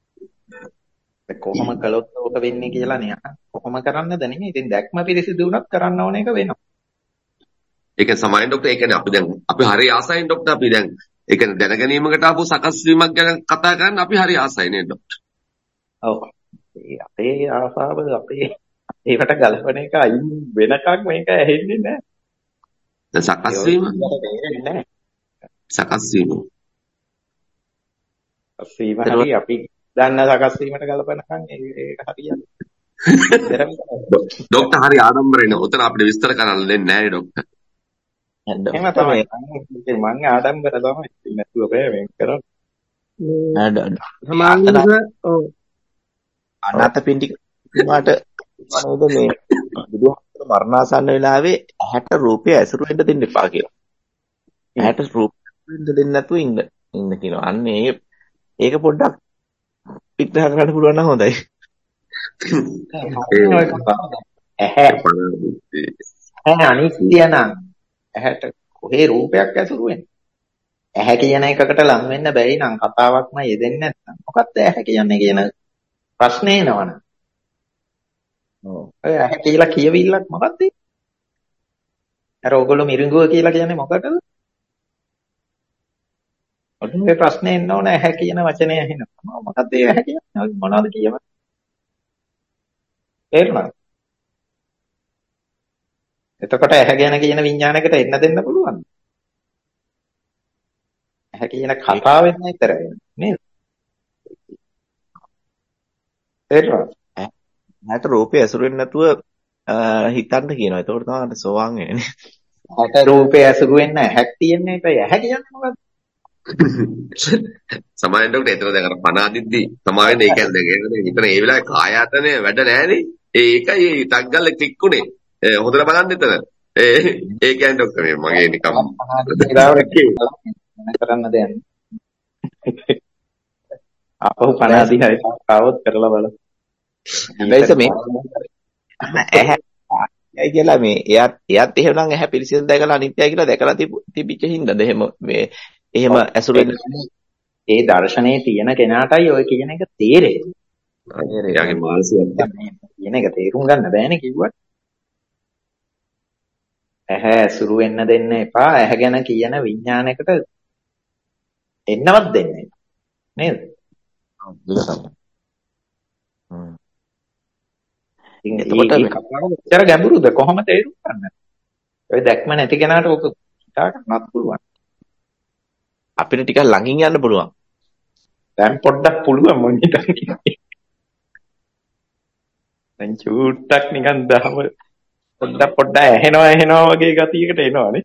කොහොම කළොත් ඕක වෙන්නේ කියලා නේ. කොහොම කරන්නද නෙමෙයි. ඉතින් දැක්ම පිරිසිදු වුණත් කරන්න ඕන එක වෙනවා. ඒක සමායින් ડોක්ටර් ඒ කියන්නේ අපි දැන් අපි හරි ආසයින් ડોක්ටර් අපි දැන් ඒ කියන්නේ දැන ගැනීමකට ආපු සකස් වීමක් ගැන කතා කරන්න අපි හරි ආසයි නේද ડોක්ටර්? ඔව්. ඒ අපේ ආසාව අපේ ඒකට ගලපන එක අයින් වෙනකන් මේක ඇහෙන්නේ නැහැ. දැන් සකස් වීම තේරෙන්නේ නැහැ. සකස් වීම. සකස් වීම හරි අපි දන්න සකස් වීමට ගලපනකන් ඒක හරියන්නේ. ડોක්ටර් හරි ආඩම්බරේනේ. උතන අපිට විස්තර කරන්න දෙන්නේ නැහැ ડોක්ටර්. එහෙම තමයි. මම ආඩම්බර තමයි. නැතුව බෑ මේක කරන්න. සමාන්තර ඔව් අනාථපිණ්ඩික තුමාට මොනවද මේ බුදුහාමුදුර මරණාසන්න වෙලාවේ ඇහැට රූපය ඇසුරු වෙන්න දෙන්න එපා කියලා. ඇහැට රූපය වෙන්න දෙන්නේ නැතුව ඉන්න ඉන්න කියනවා. අන්න ඒ ඒක පොඩ්ඩක් විග්‍රහ කරන්න පුළුවන් නම් හොඳයි. ඇහැ ඇහැ අනිත්‍ය නම් ඇහැට කොහේ රූපයක් ඇසුරු වෙන්නේ? ඇහැ කියන එකකට ලං වෙන්න බැරි නම් කතාවක්ම යෙදෙන්නේ නැත්නම් මොකක්ද ඇහැ කියන්නේ කියන ප්‍රශ්නේ එනවනේ. ඔව්. ඒ ඇහැ කියලා කියවිල්ලක් මොකක්ද? අර ඔයගොල්ලෝ මිරිඟුව කියලා කියන්නේ මොකටද? ඔතන ප්‍රශ්නේ එන්න ඕන ඇහැ කියන වචනේ ඇහෙනවා. මොකක්ද ඒ ඇහැ කියන්නේ? මොනවද කියව? තේරුණාද? එතකොට ඇහැ ගැන කියන විඥානයකට එන්න දෙන්න පුළුවන්. ඇහැ කියන කතාවෙන් විතර නේද? තේරුණාද? ඇහැට රූපය ඇසුරු වෙන්නේ නැතුව හිතන්න කියනවා. එතකොට තමයි සෝවාන් වෙන්නේ. ඇහැට රූපය ඇසුරු වෙන්න ඇහැක් තියෙන එක ඇහැ කියන්නේ මොකද්ද? සමාවෙන් ડોක්ටර් එතන දැන් අර පණ අදිද්දි සමාවෙන් ඒ කියන්නේ දැන් හිතන ඒ වෙලාවේ කායාතනේ වැඩ නැහැනේ. ඒකයි ඒ ටග්ගල්ල ක්ලික් උනේ. හොඳට බලන්න එතන. ඒ ඒ කියන්නේ ડોක්ටර් මේ මගේ නිකම් කරන්න දෙයක්. අපහු පණ අදින හරි කවොත් කරලා බලන්න. හැබැයි මේ ඇහැ කියලා මේ එයාත් එයාත් එහෙමනම් ඇහැ පිළිසිඳ දැකලා අනිත්‍යයි කියලා දැකලා තිබිච්ච හින්දාද එහෙම මේ එහෙම ඇසුරු වෙන්නේ ඒ දර්ශනේ තියෙන කෙනාටයි ඔය කියන එක තේරෙන්නේ. එයාගේ මානසිකව කියන එක තේරුම් ගන්න බෑනේ කිව්වට. ඇහැ ඇසුරු වෙන්න දෙන්න එපා. ඇහැ ගැන කියන විඥානයකට එන්නවත් දෙන්නේ නේද? ඔව් ඒක තමයි. හ්ම්. එතකොට මේ කතාව උත්තර ගැඹුරුද කොහොම තේරුම් ගන්නද? ඔය දැක්ම නැති කෙනාට ඔක හිතා ගන්නත් පුළුවන්. අපිට ටිකක් ළඟින් යන්න පුළුවන්. දැන් පොඩ්ඩක් පුළුවන් මොන් හිතන් කියන්නේ. දැන් චූට්ටක් නිකන් දහම පොඩ්ඩක් පොඩ්ඩක් ඇහෙනවා ඇහෙනවා වගේ ගතියකට එනවනේ.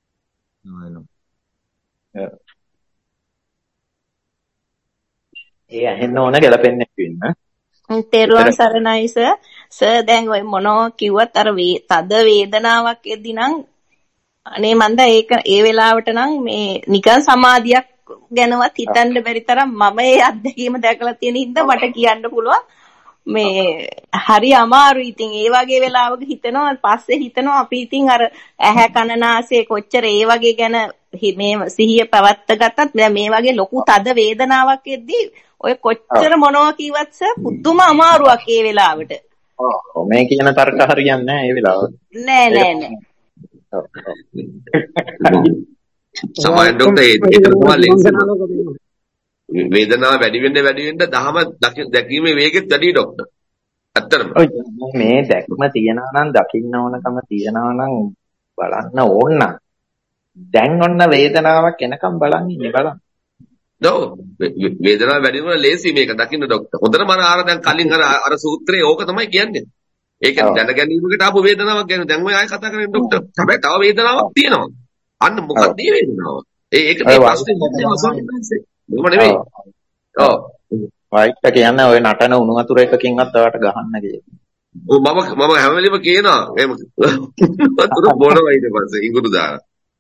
ඒ ඇහෙන්න ඕන ගැලපෙන්නේ නැති වෙන්න. තෙරුවන් සරණයි සර්. සර් දැන් ඔය මොනවා කිව්වත් අර තද වේදනාවක් එද්දී නම් අනේ මන්ද ඒක ඒ වෙලාවට නම් මේ නිකන් සමාධියක් ගැනවත් හිතන්න බැරි තරම් මම ඒ අත්දැකීම දැකලා තියෙන හින්දා මට කියන්න පුළුවන් මේ හරි අමාරුයි. ඉතින් ඒ වගේ වෙලාවක හිතනවා පස්සේ හිතනවා අපි ඉතින් අර ඇහැ කන නාසය කොච්චර ඒ වගේ ගැන මේ සිහිය පැවැත්ත ගත්තත් මේ වගේ ලොකු තද වේදනාවක් එද්දී ඔය කොච්චර මොනවා කිව්වත් සර් පුදුම අමාරුවක් ඒ වෙලාවට. ඔව් මේ කියන තර්ක හරියන්නේ නැහැ ඒ වෙලාවට. නෑ නෑ නෑ. සමාවෙන් ડોක්ටර් ඒක තමයි ලෙන්ස් වේදනාව වැඩි වෙන්න වැඩි වෙන්න දහම දැකීමේ වේගෙත් වැඩි ડોක්ටර්. ඇත්තටම. මේ දැක්ම තියනවා නම් දකින්න ඕනකම තියනවා නම් බලන්න ඕන නම් දැන් ඔන්න වේදනාවක් එනකම් බලන් ඉන්නේ බලන්න. ඔව් වේදනාව වැඩි වෙන ලේසි මේක දකින්න ડોක්ටර්. හොඳටම අර දැන් කලින් අර අර සූත්‍රයේ ඕක තමයි කියන්නේ. ඒක දැන ගැනීමකට ආපු වේදනාවක් ගැන දැන් ඔය ආයෙ කතා කරන්නේ ડોක්ටර්. හැබැයි තව වේදනාවක් තියෙනවා. අන්න මොකක්ද මේ වේදනාව? ඒ ඒක මේ ප්‍රශ්නේ මොකක්ද? මොකම නෙවෙයි. ඔව්. වයිට් කියන්නේ ඔය නටන උණු වතුර එකකින්වත් ඔයාලට ගහන්න කියලා. ඔව් මම මම හැම වෙලෙම කියනවා එහෙම වතුර බොනවා ඊට පස්සේ ඉඟුරු දාලා.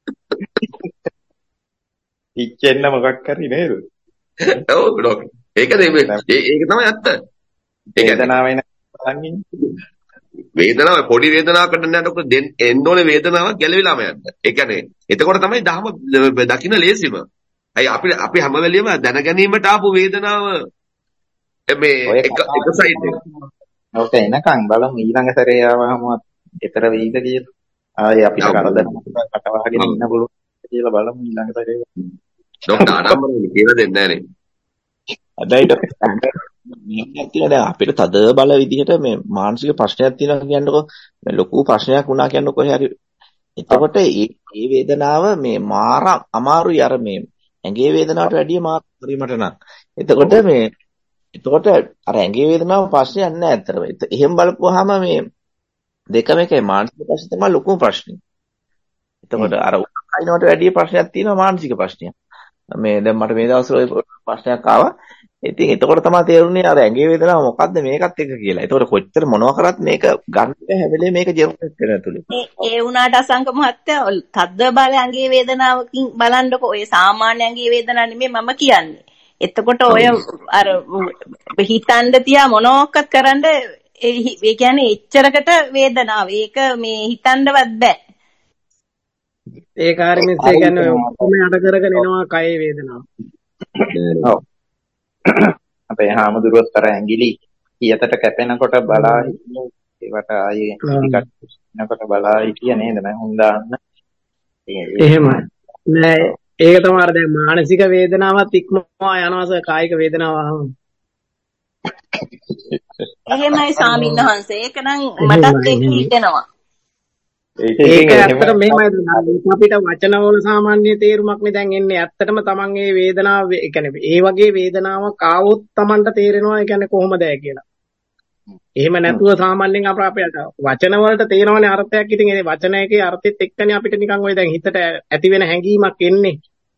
ඉච්චෙන්න මොකක් හරි නේද? ඔව් ડોක්ටර්. ඒක නෙමෙයි. ඒක තමයි ඇත්ත. ඒක වේදනාව වෙන බලන් ඉන්නේ. වේදනාව පොඩි වේදනාවකට නෑ ડોක්ටර් දෙන්න එන්න ඕනේ වේදනාවක් ගැලවිලාම යන්න. ඒ කියන්නේ එතකොට තමයි දහම දකින්න ලේසිම. අයි අපි අපි හැම වෙලෙම දැන ගැනීමට ආපු වේදනාව මේ එක එක සයිඩ් එක. ඔක එනකන් බලමු ඊළඟ සැරේ ආවම ඊතර වෙයිද කියලා. ආයේ අපිට කරදර කටවහගෙන ඉන්න බලමු කියලා බලමු ඊළඟ සැරේ. ડોક્ટર ආඩම්බරනේ කියලා දෙන්නේ නැහනේ. හැබැයි මෙහෙමයක් තියෙනවා දැන් අපිට තද බල විදිහට මේ මානසික ප්‍රශ්නයක් තියෙනවා කියන්නකො මේ ලොකු ප්‍රශ්නයක් වුණා කියන්නකො හරි එතකොට ඒ ඒ වේදනාව මේ මාර අමාරුයි අර මේ ඇඟේ වේදනාවට වැඩිය මාරු පරිමට නම් එතකොට මේ එතකොට අර ඇඟේ වේදනාව ප්‍රශ්නයක් නෑ ඇත්තටම එහෙම බලපුවාම මේ දෙකම එකයි මානසික ප්‍රශ්න තමයි ලොකුම ප්‍රශ්නේ එතකොට අර උණයිනවට වැඩිය ප්‍රශ්නයක් තියෙනවා මානසික ප්‍රශ්නයක් මේ දැන් මට මේ දවස්වල ඔය ප්‍රශ්නයක් ආවා ඉතින් එතකොට තමයි තේරුනේ අර ඇඟේ වේදනාව මොකද්ද මේකත් එක කියලා. එතකොට කොච්චර මොනවා කරත් මේක ගන්න හැම වෙලේම මේක ජීවත් වෙන ඇතුලේ. ඒ ඒ වුණාට අසංක මහත්තයා තද්ද බල ඇඟේ වේදනාවකින් බලන්නකො ඔය සාමාන්‍ය ඇඟේ වේදනාව නෙමෙයි මම කියන්නේ. එතකොට ඔය අර හිතන්න තියා මොනවාක්වත් කරන්න ඒ කියන්නේ එච්චරකට වේදනාව. ඒක මේ හිතන්නවත් බෑ. ඒක හරි මිස් ඒ කියන්නේ ඔක්කොම යට කරගෙන එනවා කයේ වේදනාව. ඔව්. අපේ හාමුදුරුවෝ අර ඇඟිලි කියතට කැපෙනකොට බලා හිටියේ ඒවට ආයේ ටිකක් නකට බලා හිටියේ නේද මම හුඟාන්න එහෙමයි නෑ ඒක තමයි අර දැන් මානසික වේදනාවත් ඉක්මවා යනවා කායික වේදනාව ආවම එහෙමයි ස්වාමීන් වහන්සේ ඒක නම් මටත් ඒක හිතෙනවා ඒක ඇත්තටම මෙහෙමයි අපිට වචනවල සාමාන්‍ය තේරුමක් නේ දැන් එන්නේ ඇත්තටම තමන් මේ වේදනාව ඒ කියන්නේ ඒ වගේ වේදනාවක් ආවොත් තමන්ට තේරෙනවා ඒ කියන්නේ කොහොමද කියලා. එහෙම නැතුව සාමාන්‍යයෙන් අපරාපයට වචන වලට තේරෙනවනේ අර්ථයක්. ඉතින් ඒ වචනයකේ අර්ථෙත් එක්කනේ අපිට නිකන් ඔය දැන් හිතට ඇති වෙන හැඟීමක් එන්නේ.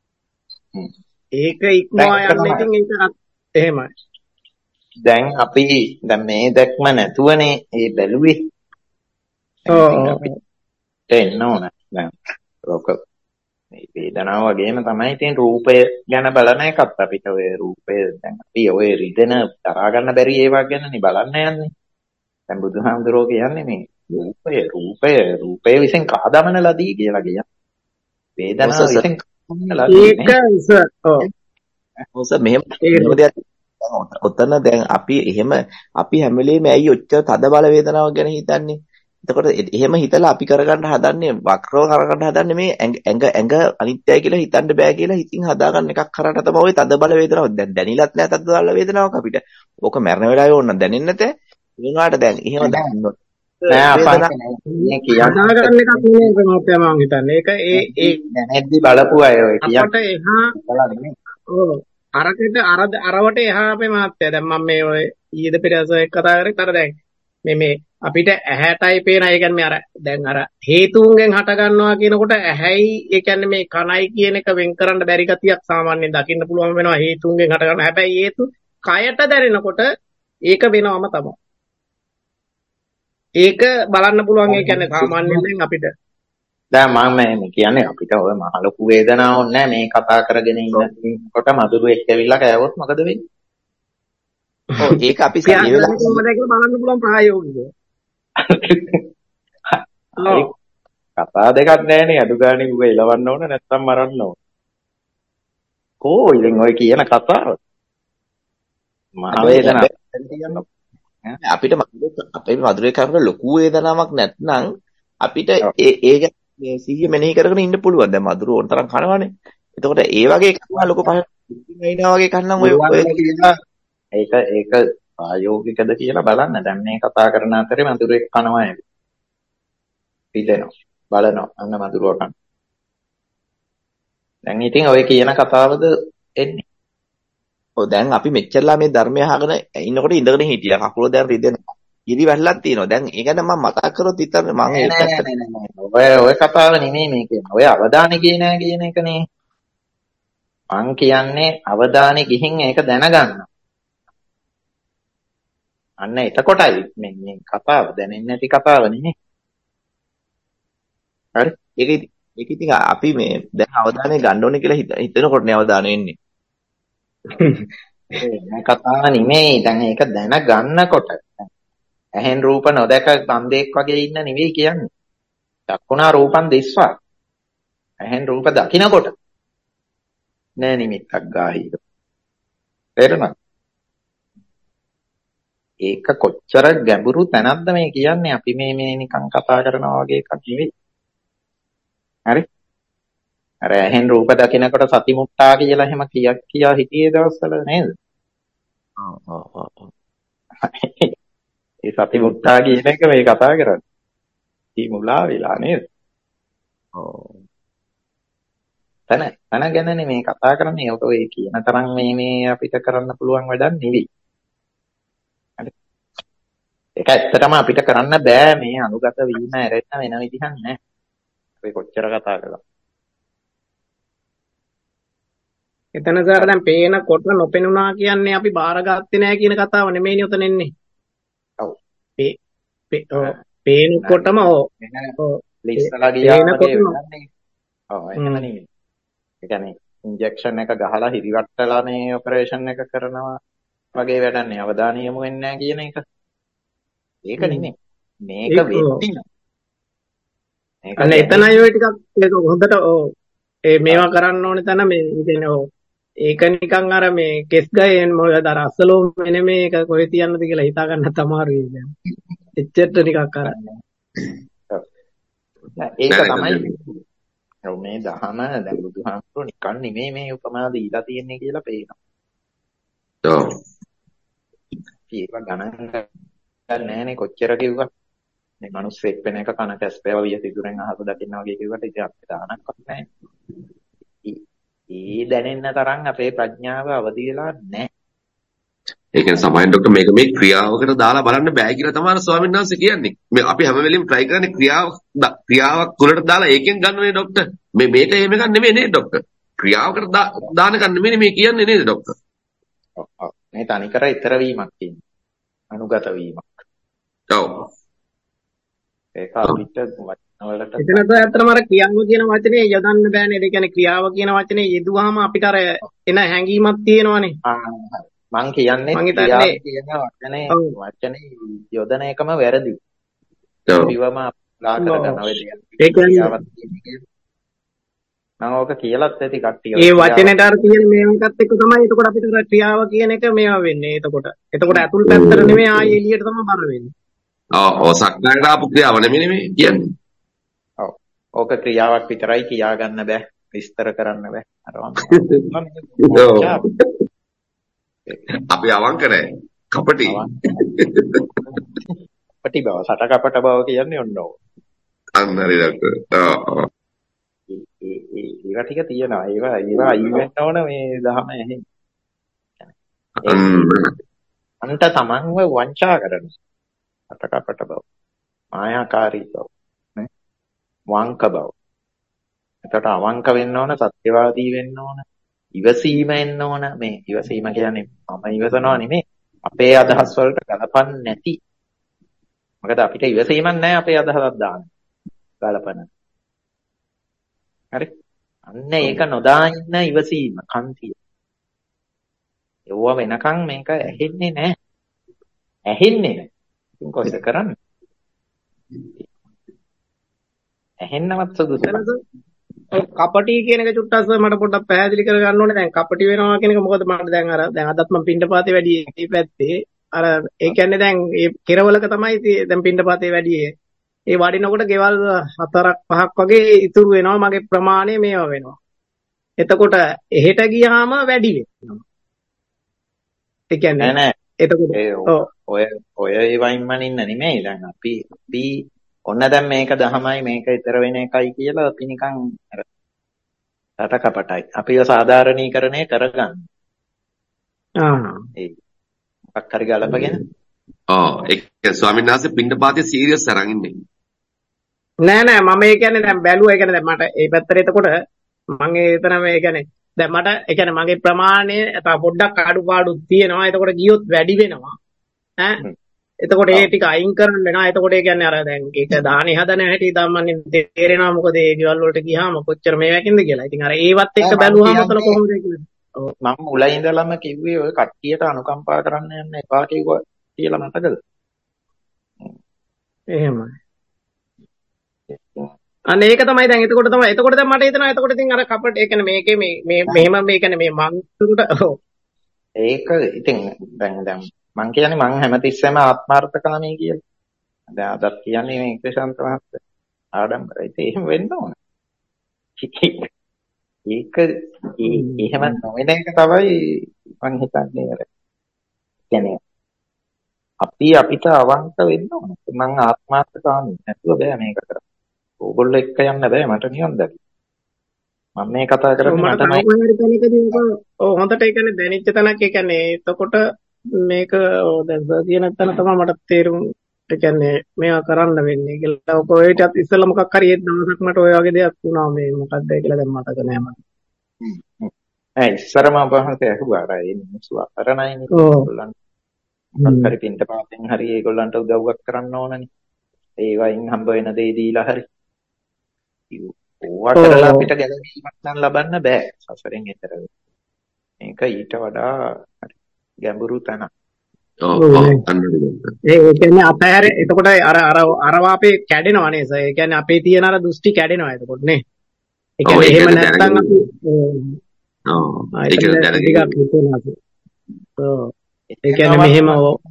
ඒක ඉක්මවා යන්නේ ඉතින් ඒක එහෙමයි. දැන් අපි දැන් මේ දැක්ම නැතුවනේ ඒ බැලුවේ. ඔව් එන්න ඕන දැන් රෝක මේ වේදනාව වගේම තමයි ඉතින් රූපය ගැන බලන එකත් අපිට ඔය රූපය දැන් අපි ඔය රිදෙන තරහා ගන්න බැරි ඒවා ගැනනේ බලන්න යන්නේ දැන් බුදුහාමුදුරුවෝ කියන්නේ මේ රූපය රූපය රූපය විසින් කාදමන ලදී කියලා කියන්නේ වේදනාව විසින් කාදමන ලදී ඒක ඔව් ඔස මෙහෙම දෙයක් ඔතන දැන් අපි එහෙම අපි හැම වෙලේම ඇයි ඔච්චර තද බල වේදනාවක් ගැන හිතන්නේ එතකොට එහෙම හිතලා අපි කරගන්න හදන්නේ වක්‍රව කරගන්න හදන්නේ මේ ඇඟ ඇඟ අනිත්‍යයි කියලා හිතන්න බෑ කියලා හිතින් හදාගන්න එකක් කරාට තමයි ওই තද බල වේදනාව දැන් දැනිලත් නෑ තද බල වේදනාවක් අපිට. ඕක මරණ වෙලාවේ ඕන දැනෙන්නේ නැතේ. ඒනාට දැන් එහෙම දැන් නෑ අපං මේ කියන්නේ හදාගන්න එකක් නෙමෙයි මම මම හිතන්නේ. ඒක ඒ ඒ දැනෙද්දි බලපු අය ඔය අපට එහා ඔව් අරකට අර අරවට එහා අපේ මහත්තයා දැන් මම මේ ඔය ඊයේද පෙරේස එක්ක කතා කරේ අර දැන් මේ මේ අපිට ඇහැටයි පේන ඒ කියන්නේ අර දැන් අර හේතුන්ගෙන් හට ගන්නවා කියනකොට ඇහැයි ඒ කියන්නේ මේ කනයි කියන එක වෙන් කරන්න බැරි ගතියක් සාමාන්‍යයෙන් දකින්න පුළුවන් වෙනවා හේතුන්ගෙන් හට ගන්න. හැබැයි හේතු කයට දැනෙනකොට ඒක වෙනවම තමයි. ඒක බලන්න පුළුවන් ඒ කියන්නේ සාමාන්‍යයෙන් දැන් අපිට දැන් මම මේ කියන්නේ අපිට ඔය මහ ලොකු වේදනාවක් නැහැ මේ කතා කරගෙන ඉන්නකොට මధుරෙක් ඇවිල්ලා කෑවොත් මොකද වෙන්නේ? ඔව් ඒක අපි ඒ වෙලාවට කොහොමද කියලා බලන්න පුළුවන් ප්‍රායෝගිකව. කතා දෙකක් නැහැනේ අඩු ගානේ උඹ එලවන්න ඕන නැත්නම් මරන්න ඕන. කෝ ඉතින් ඔය කියන කතාව. මහ වේදනාවක් කියන්න අපිට අපේ මధుරේ කරන ලොකු වේදනාවක් නැත්නම් අපිට ඒ ඒ මේ සිහිය මෙනෙහි කරගෙන ඉන්න පුළුවන්. දැන් මధుර ඕන තරම් කනවනේ. එතකොට ඒ වගේ කනවා ලොකු පහ වෙනවා වගේ කන්නම් ඔය ඔය ඒක ඒක ප්‍රායෝගිකද කියලා බලන්න. දැන් මේ කතා කරන අතරේ මధుරේ කනවා නේ. පිටෙනවා. බලනවා. අන්න මధుරව කන. දැන් ඉතින් ඔය කියන කතාවද එන්නේ. ඔව් දැන් අපි මෙච්චරලා මේ ධර්මය අහගෙන ඉන්නකොට ඉඳගෙන හිටියා. කකුල දැන් රිදෙනවා. ඉරි වැල්ලක් තියෙනවා. දැන් ඒක නම් මම මතක් කරොත් ඉතින් මම ඒ පැත්තට ඔය ඔය කතාව නෙමෙයි මේ කියන්නේ. ඔය අවධානය කියන කියන එකනේ. මං කියන්නේ අවධානය ගිහින් ඒක දැනගන්න. අන්න එතකොටයි මේ මේ කතාව දැනෙන්නේ නැති කතාව නෙමෙයි. හරි? ඒක ඒක ඉතින් අපි මේ දැන් අවධානය ගන්න ඕනේ කියලා හිතනකොට නේ අවධානය එන්නේ. ඒ කතාව නෙමෙයි. දැන් ඒක දැනගන්නකොට ඇහෙන් රූප නොදක බන්දේක් වගේ ඉන්න නෙවෙයි කියන්නේ. දක්ුණා රූපන් දිස්වා. ඇහෙන් රූප දකින්නකොට නෑ නිමිත්තක් ගාහිර. තේරුණා? ඒක කොච්චර ගැඹුරු තැනක්ද මේ කියන්නේ අපි මේ මේ නිකන් කතා කරනවා වගේ එකක් නෙවෙයි. හරි? අර ඇහෙන් රූප දකිනකොට සතිමුත්තා කියලා එහෙම කියක් කියා හිටියේ දවස්වල නේද? ඔව් ඔව් ඔව් ඔව්. ඒ සතිමුත්තා කියන එක මේ කතා කරන්නේ. ඊ මුලා වෙලා නේද? ඔව්. තන තන ගැනනේ මේ කතා කරන්නේ. ඔක ඔය කියන තරම් මේ මේ අපිට කරන්න පුළුවන් වැඩක් නෙවෙයි. හරි. ඒක ඇත්තටම අපිට කරන්න බෑ මේ අනුගත වීම ඇරෙන්න වෙන විදිහක් නැහැ. අපි කොච්චර කතා කළා. එතන සර් දැන් පේනකොට නොපෙනුණා කියන්නේ අපි බාරගත්තේ නැහැ කියන කතාව නෙමෙයිනේ උතන එන්නේ. ඔව්. මේ පේනකොටම ඔව්. ඔව්. ලිස්සලා ගියා වගේ වෙනන්නේ. ඔව් එහෙම නෙමෙයි. ඒ කියන්නේ ඉන්ජෙක්ෂන් එක ගහලා හිරිවට්ටලා මේ ඔපරේෂන් එක කරනවා වගේ වැඩක් නේ. අවධානය යොමු වෙන්නේ නැහැ කියන එක. ඒක නෙමෙයි. මේක වෙද්දි මේක අන්න එතනයි ඔය ටිකක් ඒක හොඳට ඔව් ඒ මේවා කරන්න ඕනේ තැන මේ කියන්නේ ඔව් ඒක නිකන් අර මේ කෙස් ගයෙන් මොකද අර අසලෝ මෙන්න මේක කොහෙ තියන්නද කියලා හිතා ගන්නත් අමාරුයි දැන්. එච්චරට ටිකක් අර ඒක තමයි ඔව් මේ දහම දැන් බුදුහාමුදුරුවෝ නිකන් නෙමෙයි මේ උපමා දීලා තියෙන්නේ කියලා පේනවා. ඔව්. ඒක ගණන් ගන්න නෑනේ කොච්චර කිව්වා. මේ මිනිස්සෙක් වෙන එක කන කැස්පේව විය සිදුරෙන් අහක දකින්න වගේ කිව්වට ඉතින් අපිට දානක්වත් නෑ. ඒ දැනෙන්න තරම් අපේ ප්‍රඥාව අවදි වෙලා නෑ. ඒ කියන්නේ සමහරවිට ડોක්ටර් මේක මේ ක්‍රියාවකට දාලා බලන්න බෑ කියලා තමයි ස්වාමීන් වහන්සේ කියන්නේ. මේ අපි හැම වෙලෙම try කරන්නේ ක්‍රියාව ක්‍රියාවක් තුලට දාලා ඒකෙන් ගන්නනේ ડોක්ටර්. මේ මේක එහෙම එකක් නෙමෙයි නේද ડોක්ටර්? ක්‍රියාවකට දාන එකක් නෙමෙයි මේ කියන්නේ නේද ડોක්ටර්? ඔව් ඔව්. මේ තනිකර ඊතර වීමක් කියන්නේ. අනුගත වීමක්. ඔව්. ඒක අපිට වචන වලට එතනත් ඇත්තටම අර ක්‍රියාව කියන වචනේ යොදන්න බෑනේ. ඒ කියන්නේ ක්‍රියාව කියන වචනේ යෙදුවාම අපිට අර එන හැඟීමක් තියෙනවනේ. මං කියන්නේ ක්‍රියාව කියන වචනේ වචනේ යොදන එකම වැරදි. විවම ලා කරගන්න වෙ දෙයක්. ඒ කියන්නේ මම ඕක කියලාත් ඇති කට්ටිය. ඒ වචනෙට අර තියෙන මේකත් එක්ක තමයි එතකොට අපිට ක්‍රියාව කියන එක මේවා වෙන්නේ. එතකොට එතකොට අතුල් පැත්තට නෙමෙයි ආයේ එළියට තමයි බර වෙන්නේ. ඔව් ඔව් සක්කායට ආපු ක්‍රියාව නෙමෙයි මේ කියන්නේ. ඔව්. ඕක ක්‍රියාවක් විතරයි කියා ගන්න බෑ. විස්තර කරන්න බෑ. අර අපි අවංක නැහැ. කපටි. කපටි බව, සට කපට බව කියන්නේ ඔන්න ඕක. අන්න හරි ડોක්ටර්. ඔව්. ඒ ඒ ඒවා ටික තියෙනවා. ඒවා ඒවා අයින් වෙන්න ඕන මේ දහම ඇහෙන්. අන්ත තමන්ව වංචා කරන. සට කපට බව. මායාකාරී බව. නේ? වංක බව. එතකොට අවංක වෙන්න ඕන, සත්‍යවාදී වෙන්න ඕන. ඉවසීම එන්න ඕන. මේ ඉවසීම කියන්නේ මම ඉවසනවා නෙමෙයි. අපේ අදහස් වලට ගලපන්නේ නැති. මොකද අපිට ඉවසීමක් නැහැ අපේ අදහසක් දාන්න. ගලපන. හරි. අන්න ඒක නොදා ඉන්න ඉවසීම, කන්තිය. ඒව වෙනකන් මේක ඇහෙන්නේ නැහැ. ඇහෙන්නේ නැහැ. ඉතින් කොහෙද කරන්නේ? ඇහෙන්නවත් සුදුසු නැහැ. කපටි කියන එක චුට්ටක් මට පොඩ්ඩක් පැහැදිලි කර ගන්න ඕනේ. දැන් කපටි වෙනවා කියන එක මොකද මට දැන් අර දැන් අදත් මම පින්ඩපාතේ වැඩි මේ පැත්තේ අර ඒ කියන්නේ දැන් ඒ කෙරවලක තමයි දැන් පින්ඩපාතේ වැඩි ඒ වඩිනකොට ගෙවල් හතරක් පහක් වගේ ඉතුරු වෙනවා මගේ ප්‍රමාණය මේවා වෙනවා. එතකොට එහෙට ගියාම වැඩි වෙනවා. ඒ කියන්නේ නෑ නෑ එතකොට ඔය ඔය ඒවයින්ම නින්න නෙමෙයි දැන් අපි අපි ඔන්න දැන් මේක දහමයි මේක ඊතර වෙන එකයි කියලා අපි නිකන් අර රටකපටයි. අපිව සාධාරණීකරණය කරගන්න. ආ ඒ මොකක් හරි ගලපගෙන. ඔව් ඒක ස්වාමීන් වහන්සේ පින්ඩපාතේ සීරියස් අරන් ඉන්නේ. නෑ නෑ මම ඒ කියන්නේ දැන් බැලුවා ඒ කියන්නේ දැන් මට ඒ පැත්තට එතකොට මම එතන මේ කියන්නේ දැන් මට ඒ කියන්නේ මගේ ප්‍රමාණය තව පොඩ්ඩක් අඩුපාඩු තියෙනවා. එතකොට ගියොත් වැඩි වෙනවා. ඈ එතකොට ඒ ටික අයින් කරන්න වෙනවා. එතකොට ඒ කියන්නේ අර දැන් ඒක දාහනේ හදන හැටි ධම්මන්නේ තේරෙනවා. මොකද ඒ ගෙවල් වලට ගියාම කොච්චර මේවැකින්ද කියලා. ඉතින් අර ඒවත් එක්ක බැලුවාම උතන කොහොමද කියලා. ඔව් මම මුලින් ඉඳලම කිව්වේ ඔය කට්ටියට අනුකම්පා කරන්න යන්න එපා කිව්වා කියලා මතකද? එහෙමයි. අනේ ඒක තමයි දැන් එතකොට තමයි එතකොට දැන් මට හිතෙනවා එතකොට ඉතින් අර කපට ඒ කියන්නේ මේකේ මේ මේ මෙහෙම මේ කියන්නේ මේ මං ඔව් ඒක ඉතින් දැන් දැන් මං කියන්නේ මං හැමතිස්සෙම ආත්මార్థකාමී කියලා. දැන් අදත් කියන්නේ මේ ක්‍රිෂාන්ත මහත්තයා ආඩම්බරයි. ඒක එහෙම වෙන්න ඕන. ඒක එහෙම නොවන එක තමයි මම හිතන්නේ අර කියන්නේ අපි අපිට අවංක වෙන්න ඕන. මම ආත්මාර්ථකාමී නැතුව බෑ මේක කරන්න. ඕගොල්ලෝ එක්ක යන්න බෑ මට නියම් දැකි. මම මේ කතා කරන්නේ මට මටමයි. තව කොහේ හරි තැනකදී ඔව් හොඳට ඒ කියන්නේ දැනෙච්ච තැනක් ඒ කියන්නේ එතකොට මේක ඔව් දැන් සර් කියන තැන තමයි මට තේරුම් ඒ කියන්නේ මේවා කරන්න වෙන්නේ කියලා. ඔක ඔයටත් ඉස්සෙල්ලා මොකක් හරි ඒ දවසක් මට ඔය වගේ දෙයක් වුණා මේ මොකක්ද කියලා දැන් මතක නෑ මට. නෑ ඉස්සරම අපහසුතාවය ඇහුවා අර ඒ මිනිස්සු අතරණයිනේ. ඔව්. ඒගොල්ලන්ට මොකක් හරි පින්ට පාතෙන් හරි ඒගොල්ලන්ට උදව්වක් කරන්න ඕනනේ. ඒ වයින් හම්බ වෙන දේ දීලා හරි. ඕවා කරලා අපිට ගැලවීමක් නම් ලබන්න බෑ සසරෙන් එතර වෙන්න. මේක ඊට වඩා ගැඹුරු තැනක්. ඔව් ඔව් ඒ කියන්නේ අපහැර එතකොට අර අර අරවා අපේ කැඩෙනවා නේද? ඒ කියන්නේ අපේ තියෙන අර දෘෂ්ටි කැඩෙනවා එතකොට නේ. ඒ කියන්නේ එහෙම නැත්නම් අපි ඔව් ඒක දැනගෙන ඔව් ඒ කියන්නේ මෙහෙම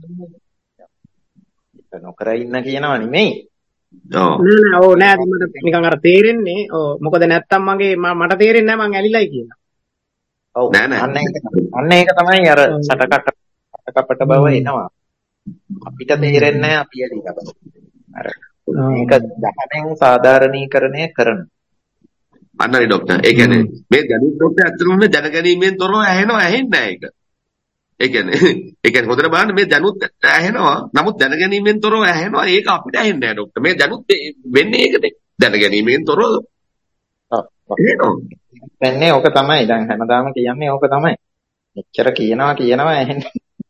නොකර ඉන්න කියනවා නෙමෙයි. ඔව් නෑ නෑ ඔව් නෑ මට නිකන් අර තේරෙන්නේ ඔව් මොකද නැත්තම් මගේ මට තේරෙන්නේ නෑ මං ඇලිලයි කියලා. ඔව් අන්න ඒක අන්න ඒක තමයි අර සටකට කපට බව එනවා. අපිට තේරෙන්නේ නැහැ අපි ඇලිලා. අර මේක දහනෙන් සාධාරණීකරණය කරන. අන්නයි ડોක්ටර්. ඒ කියන්නේ මේ දැනුත් ડોක්ටර් ඇත්තටම දැනගැනීමෙන් තොරව ඇහෙනවා ඇහෙන්නේ නැහැ ඒක. ඒ කියන්නේ ඒ කියන්නේ හොඳට බලන්න මේ දැනුත් ඇහෙනවා. නමුත් දැනගැනීමෙන් තොරව ඇහෙනවා. ඒක අපිට ඇහෙන්නේ නැහැ ડોක්ටර්. මේ දැනුත් වෙන්නේ ඒකනේ. දැනගැනීමෙන් තොරව. ඔව්. වෙන්නේ ඕක තමයි. දැන් හැමදාම කියන්නේ ඕක තමයි. එච්චර කියනවා කියනවා ඇහෙන්නේ.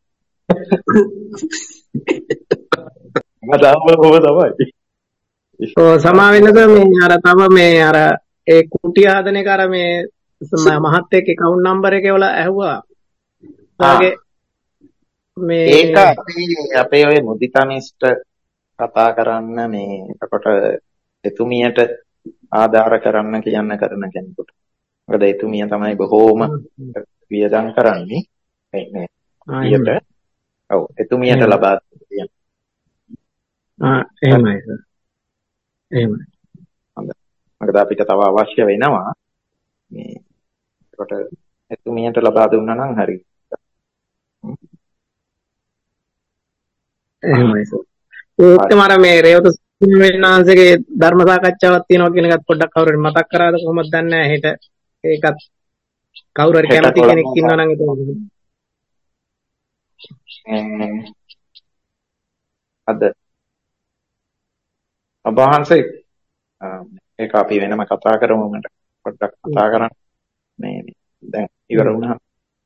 හැමදාම ඕක තමයි. ඔව් සමා වෙනද මේ අර තව මේ අර ඒ කුටි හදන එක අර මේ මහත් එක්ක account number එකේ වල ඇහුවා. වාගේ මේ ඒක අපේ ඔය මුදිතාමිස්ට කතා කරන්න මේ එතකොට එතුමියට ආධාර කරන්න කියන්න කරන කෙනෙකුට. මොකද එතුමිය තමයි බොහෝම වියදම් කරන්නේ. මේ ඊට ඔව් එතුමියට ලබා දෙන්න. ආ එහෙමයි සර්. එහෙමයි. හොඳයි. මොකද අපිට තව අවශ්‍ය වෙනවා මේ එතකොට එතුමියට ලබා දුන්නා නම් හරි. එහෙමයි සර්. ඒකම අර මේ රේවත වෙනාංශගේ ධර්ම සාකච්ඡාවක් තියෙනවා කියන එකත් පොඩ්ඩක් කවුරු හරි මතක් කරාද කොහොමද දන්නේ නැහැ හෙට ඒකත් කවුරු හරි කැමති කෙනෙක් ඉන්නවා නම් ඒක අද අබහන්සේ ඒක අපි වෙනම කතා කරමු මට පොඩ්ඩක් කතා කරන්න මේ දැන් ඉවර වුණා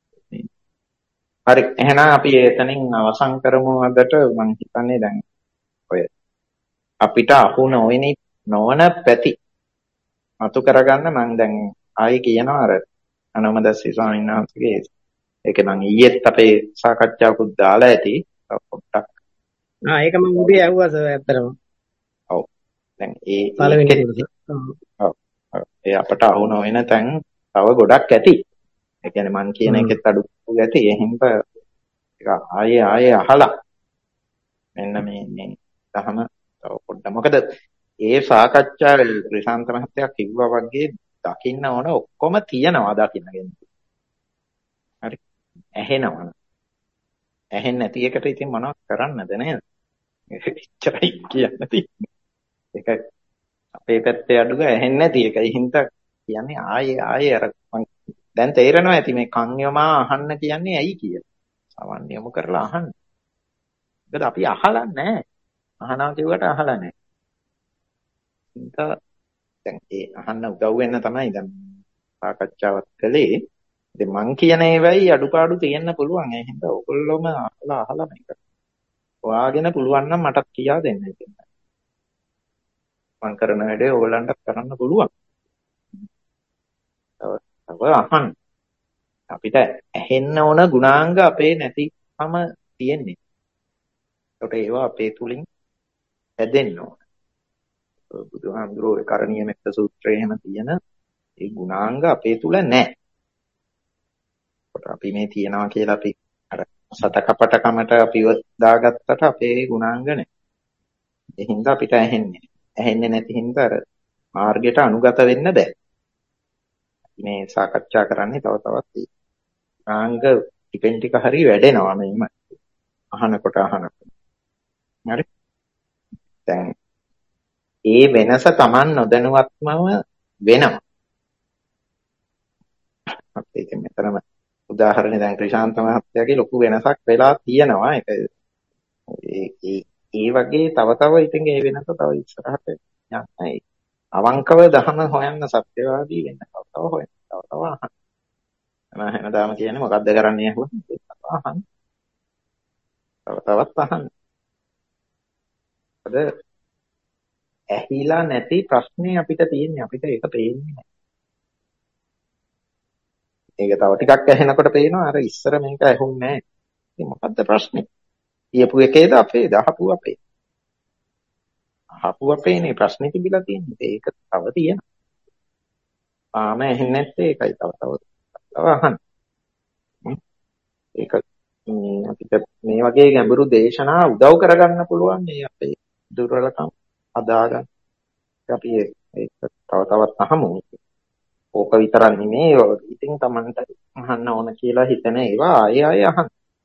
හරි එහෙනම් අපි එතනින් අවසන් කරමු අදට මම හිතන්නේ දැන් ඔය අපිට අහු නොවෙනි නොවන පැති අතු කරගන්න මම දැන් ආයි කියනවා අර අනමදස්සී ස්වාමීන් වහන්සේගේ ඒක නම් ඊයේත් අපේ සාකච්ඡාවකුත් දාලා ඇති පොඩ්ඩක් ආ ඒක මම උදේ ඇහුවා සර් ඇත්තටම ඔව් දැන් ඒ පළවෙනි ඔව් ඒ අපට අහු නොවන තැන් තව ගොඩක් ඇති ඒ කියන්නේ මං කියන එකෙත් අඩු ඇති ඒ හින්දා ඒක ආයේ ආයේ අහලා මෙන්න මේ මේ තහම තව පොඩ්ඩක් මොකද ඒ සාකච්ඡාවේ ක්‍රිෂාන්ත මහත්තයා කිව්වා වගේ දකින්න ඕන ඔක්කොම තියනවා දකින්නගෙන හරි ඇහෙනවා ඇහෙන්නේ නැති එකට ඉතින් මොනවද කරන්නද නේද එච්චරයි කියන්න තියෙන්නේ ඒක අපේ පැත්තේ අඩුව ඇහෙන්නේ නැති එකයි හින්දා කියන්නේ ආයේ ආයේ අර දැන් තේරෙනවා ඇති මේ කන් යොමා අහන්න කියන්නේ ඇයි කියලා. සමන් යොමු කරලා අහන්න. මොකද අපි අහලා නැහැ. අහනවා කියුවට අහලා නැහැ. ඒක දැන් ඒ අහන්න උදව් වෙන්න තමයි දැන් සාකච්ඡාවක් කළේ. ඉතින් මං කියන ඒවයි අඩුපාඩු තියෙන්න පුළුවන්. ඒ හින්දා ඔයගොල්ලෝම අහලා අහලා මේක. ඔයාගෙන පුළුවන් නම් මටත් කියා දෙන්න ඉතින්. මං කරන වැඩේ ඔයගොල්ලන්ට කරන්න පුළුවන්. ඔය අහන්න. අපිට ඇහෙන්න ඕන ගුණාංග අපේ නැතිවම තියෙන්නේ. ඒකට ඒවා අපේ තුලින් හැදෙන්න ඕන. බුදුහාමුදුරුවෝ කරණීය මෙත්ත සූත්‍රයේ එහෙම තියෙන ඒ ගුණාංග අපේ තුල නැහැ. අපි මේ තියනවා කියලා අපි අර සතකපටකමට අපිව දාගත්තට අපේ ගුණාංග නැහැ. ඒ හින්දා අපිට ඇහෙන්නේ. ඇහෙන්නේ නැති හින්දා අර මාර්ගයට අනුගත වෙන්න බෑ. මේ සාකච්ඡා කරන්නේ තව තවත් රාංග ටිකෙන් ටික හරි වැඩෙනවා මේම අහනකොට අහනකොට. හරි. දැන් ඒ වෙනස Taman නොදැනුවත්වම වෙනවා. අපි ඉතින් මෙතරම් උදාහරණ දැන් ක්‍රිෂාන්ත මහත්තයාගේ ලොකු වෙනසක් වෙලා තියෙනවා. ඒක ඒ ඒ වගේ තව තව ඉතින් ඒ වෙනස තව ඉස්සරහට යන්නේ. අවංකව දහම හොයන්න සත්‍යවාදී වෙන්න තව තව හොයන්න තව තව අහන්න. මම හැමදාම කියන්නේ මොකද්ද කරන්නේ අහුවොත් තව අහන්න. තව තවත් අහන්න. අද ඇහිලා නැති ප්‍රශ්නේ අපිට තියෙන්නේ අපිට ඒක පේන්නේ නැහැ. ඒක තව ටිකක් ඇහෙනකොට පේනවා අර ඉස්සර මේක ඇහුන්නේ නැහැ. ඉතින් මොකද්ද ප්‍රශ්නේ? කියපු එකේද අපේද අහපු අපේ? අහපු අපේනේ ප්‍රශ්නේ තිබිලා තියෙන්නේ. ඒක තව තියෙනවා. ආම ඇහෙන්නේ නැත්තේ ඒකයි තව තව තව අහන්න. ඒක අපිට මේ වගේ ගැඹුරු දේශනා උදව් කරගන්න පුළුවන් මේ අපේ දුර්වලකම් අදාගන්න. අපි ඒක තව තවත් අහමු. ඕක විතරක් නෙමෙයි ඉතින් Tamanට අහන්න ඕන කියලා හිතන ඒවා ආයෙ ආයෙ අහන්න.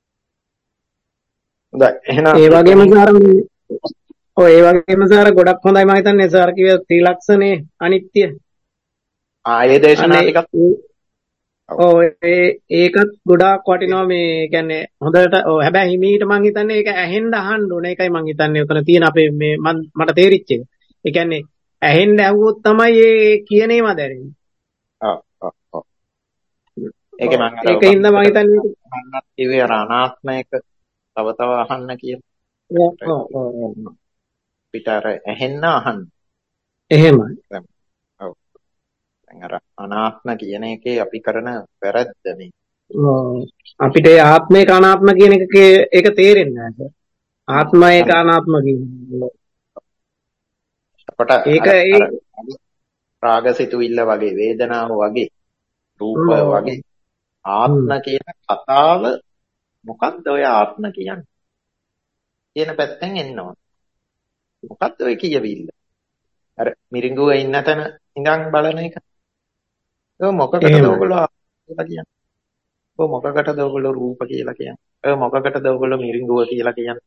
හොඳයි එහෙනම් ඒ වගේම සාර ඔය ඒ වගේම සාර ගොඩක් හොඳයි මම හිතන්නේ සාර කිව්ව ත්‍රිලක්ෂණේ අනිත්‍ය ආයෙ දේශනා ටිකක් ඔව් ඒ ඒකත් ගොඩාක් වටිනවා මේ කියන්නේ හොඳට ඔව් හැබැයි හිමීට මම හිතන්නේ ඒක ඇහෙන්න අහන්න ඕනේ ඒකයි මම හිතන්නේ උතන තියෙන අපේ මේ මට තේරිච්ච එක. ඒ කියන්නේ ඇහෙන්න ඇහුවොත් තමයි ඒ කියන ඒවා දැනෙන්නේ. ඔව් ඔව් ඔව්. ඒකේ මම අර ඒකින්ද මම හිතන්නේ අහන්නත් කිව්වේ අර අනාත්මයක තව තව අහන්න කියලා. ඔව් ඔව් ඔව්. පිට අර ඇහෙන්න අහන්න. එහෙමයි. ඔව්. දැන් අර අනාත්ම කියන එකේ අපි කරන වැරද්ද මේ. ඔව්. අපිට ඒ ආත්මයක අනාත්ම කියන එක ඒක තේරෙන්නේ නැහැ. ආත්මයක අනාත්ම කියන්නේ. අපට ඒක ඒ රාගසිතුවිල්ල වගේ වේදනාව වගේ රූප වගේ ආත්ම කියන කතාව මොකක්ද ඔය ආත්ම කියන්නේ කියන පැත්තෙන් එනවා. මොකක්ද ඔය කියවිල්ල? අර මිරිඟුව ඉන්න තැන ඉඳන් බලන එක. ඔය මොකකටද ඔයගොල්ලෝ කියලා කියන්නේ? ඔය මොකකටද ඔයගොල්ලෝ රූප කියලා කියන්නේ? ඔය මොකකටද ඔයගොල්ලෝ මිරිඟුව කියලා කියන්නේ?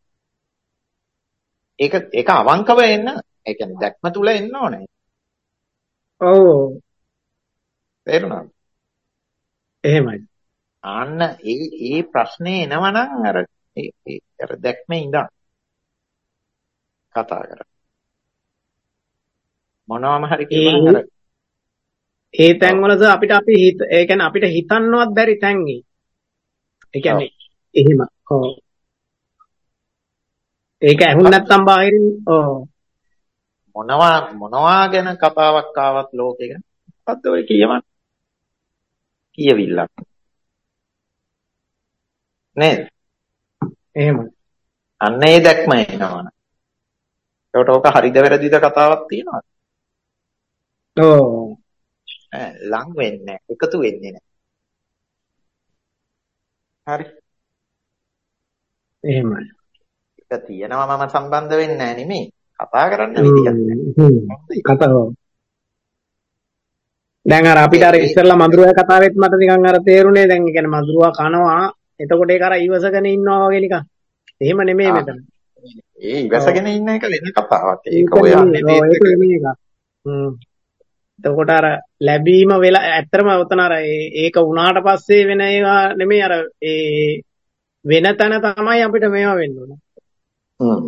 ඒක ඒක අවංකව එන්න ඒ කියන්නේ දැක්ම තුල එන්න ඕනේ. ඔව්. තේරුණාද? එහෙමයි. ආන්න ඒ ඒ ප්‍රශ්නේ එනවනම් අර ඒ අර දැක්මේ ඉඳන් කතා කරා. මොනවාම හරි කියවන අර ඒ තැන්වලද අපිට අපි හිත ඒ කියන්නේ අපිට හිතන්නවත් බැරි තැන් ඒ. ඒ කියන්නේ එහෙම. ඔව්. ඒක ඇහුන් නැත්තම් බාහිරින් ඔව්. මොනවා මොනවා ගැන කතාවක් ආවත් ලෝකෙ ගැන මොකද්ද ඔය කියවන්නේ? කියවිල්ලක්. නේද? එහෙමයි. අන්න ඒ දැක්ම එනවනේ. ඒකට ඕක හරිද වැරදිද කතාවක් තියෙනවද? ඔව්. ඈ ලං වෙන්නේ එකතු වෙන්නේ නැහැ. හරි. එහෙමයි. ඒක තියෙනවා මම සම්බන්ධ වෙන්නේ නැහැ නෙමෙයි. කතා කරන්න විදියක් නැහැ. කතාව. දැන් අර අපිට අර ඉස්සෙල්ලා මధుරයා කතාවෙත් මට නිකන් අර තේරුනේ දැන් ඒ කියන්නේ මధుරවා කනවා එතකොට ඒක අර ඊවසගෙන ඉන්නවා වගේ නිකන්. එහෙම නෙමෙයි මෙතන. ඒ ඉවසගෙන ඉන්න එක වෙන කතාවක්. ඒක ඔය යන්නේ මේක. හ්ම්. එතකොට අර ලැබීම වෙලා ඇත්තටම උතන අර ඒක වුණාට පස්සේ වෙන ඒවා නෙමෙයි අර ඒ වෙන තැන තමයි අපිට මේවා වෙන්න ඕන. හ්ම්.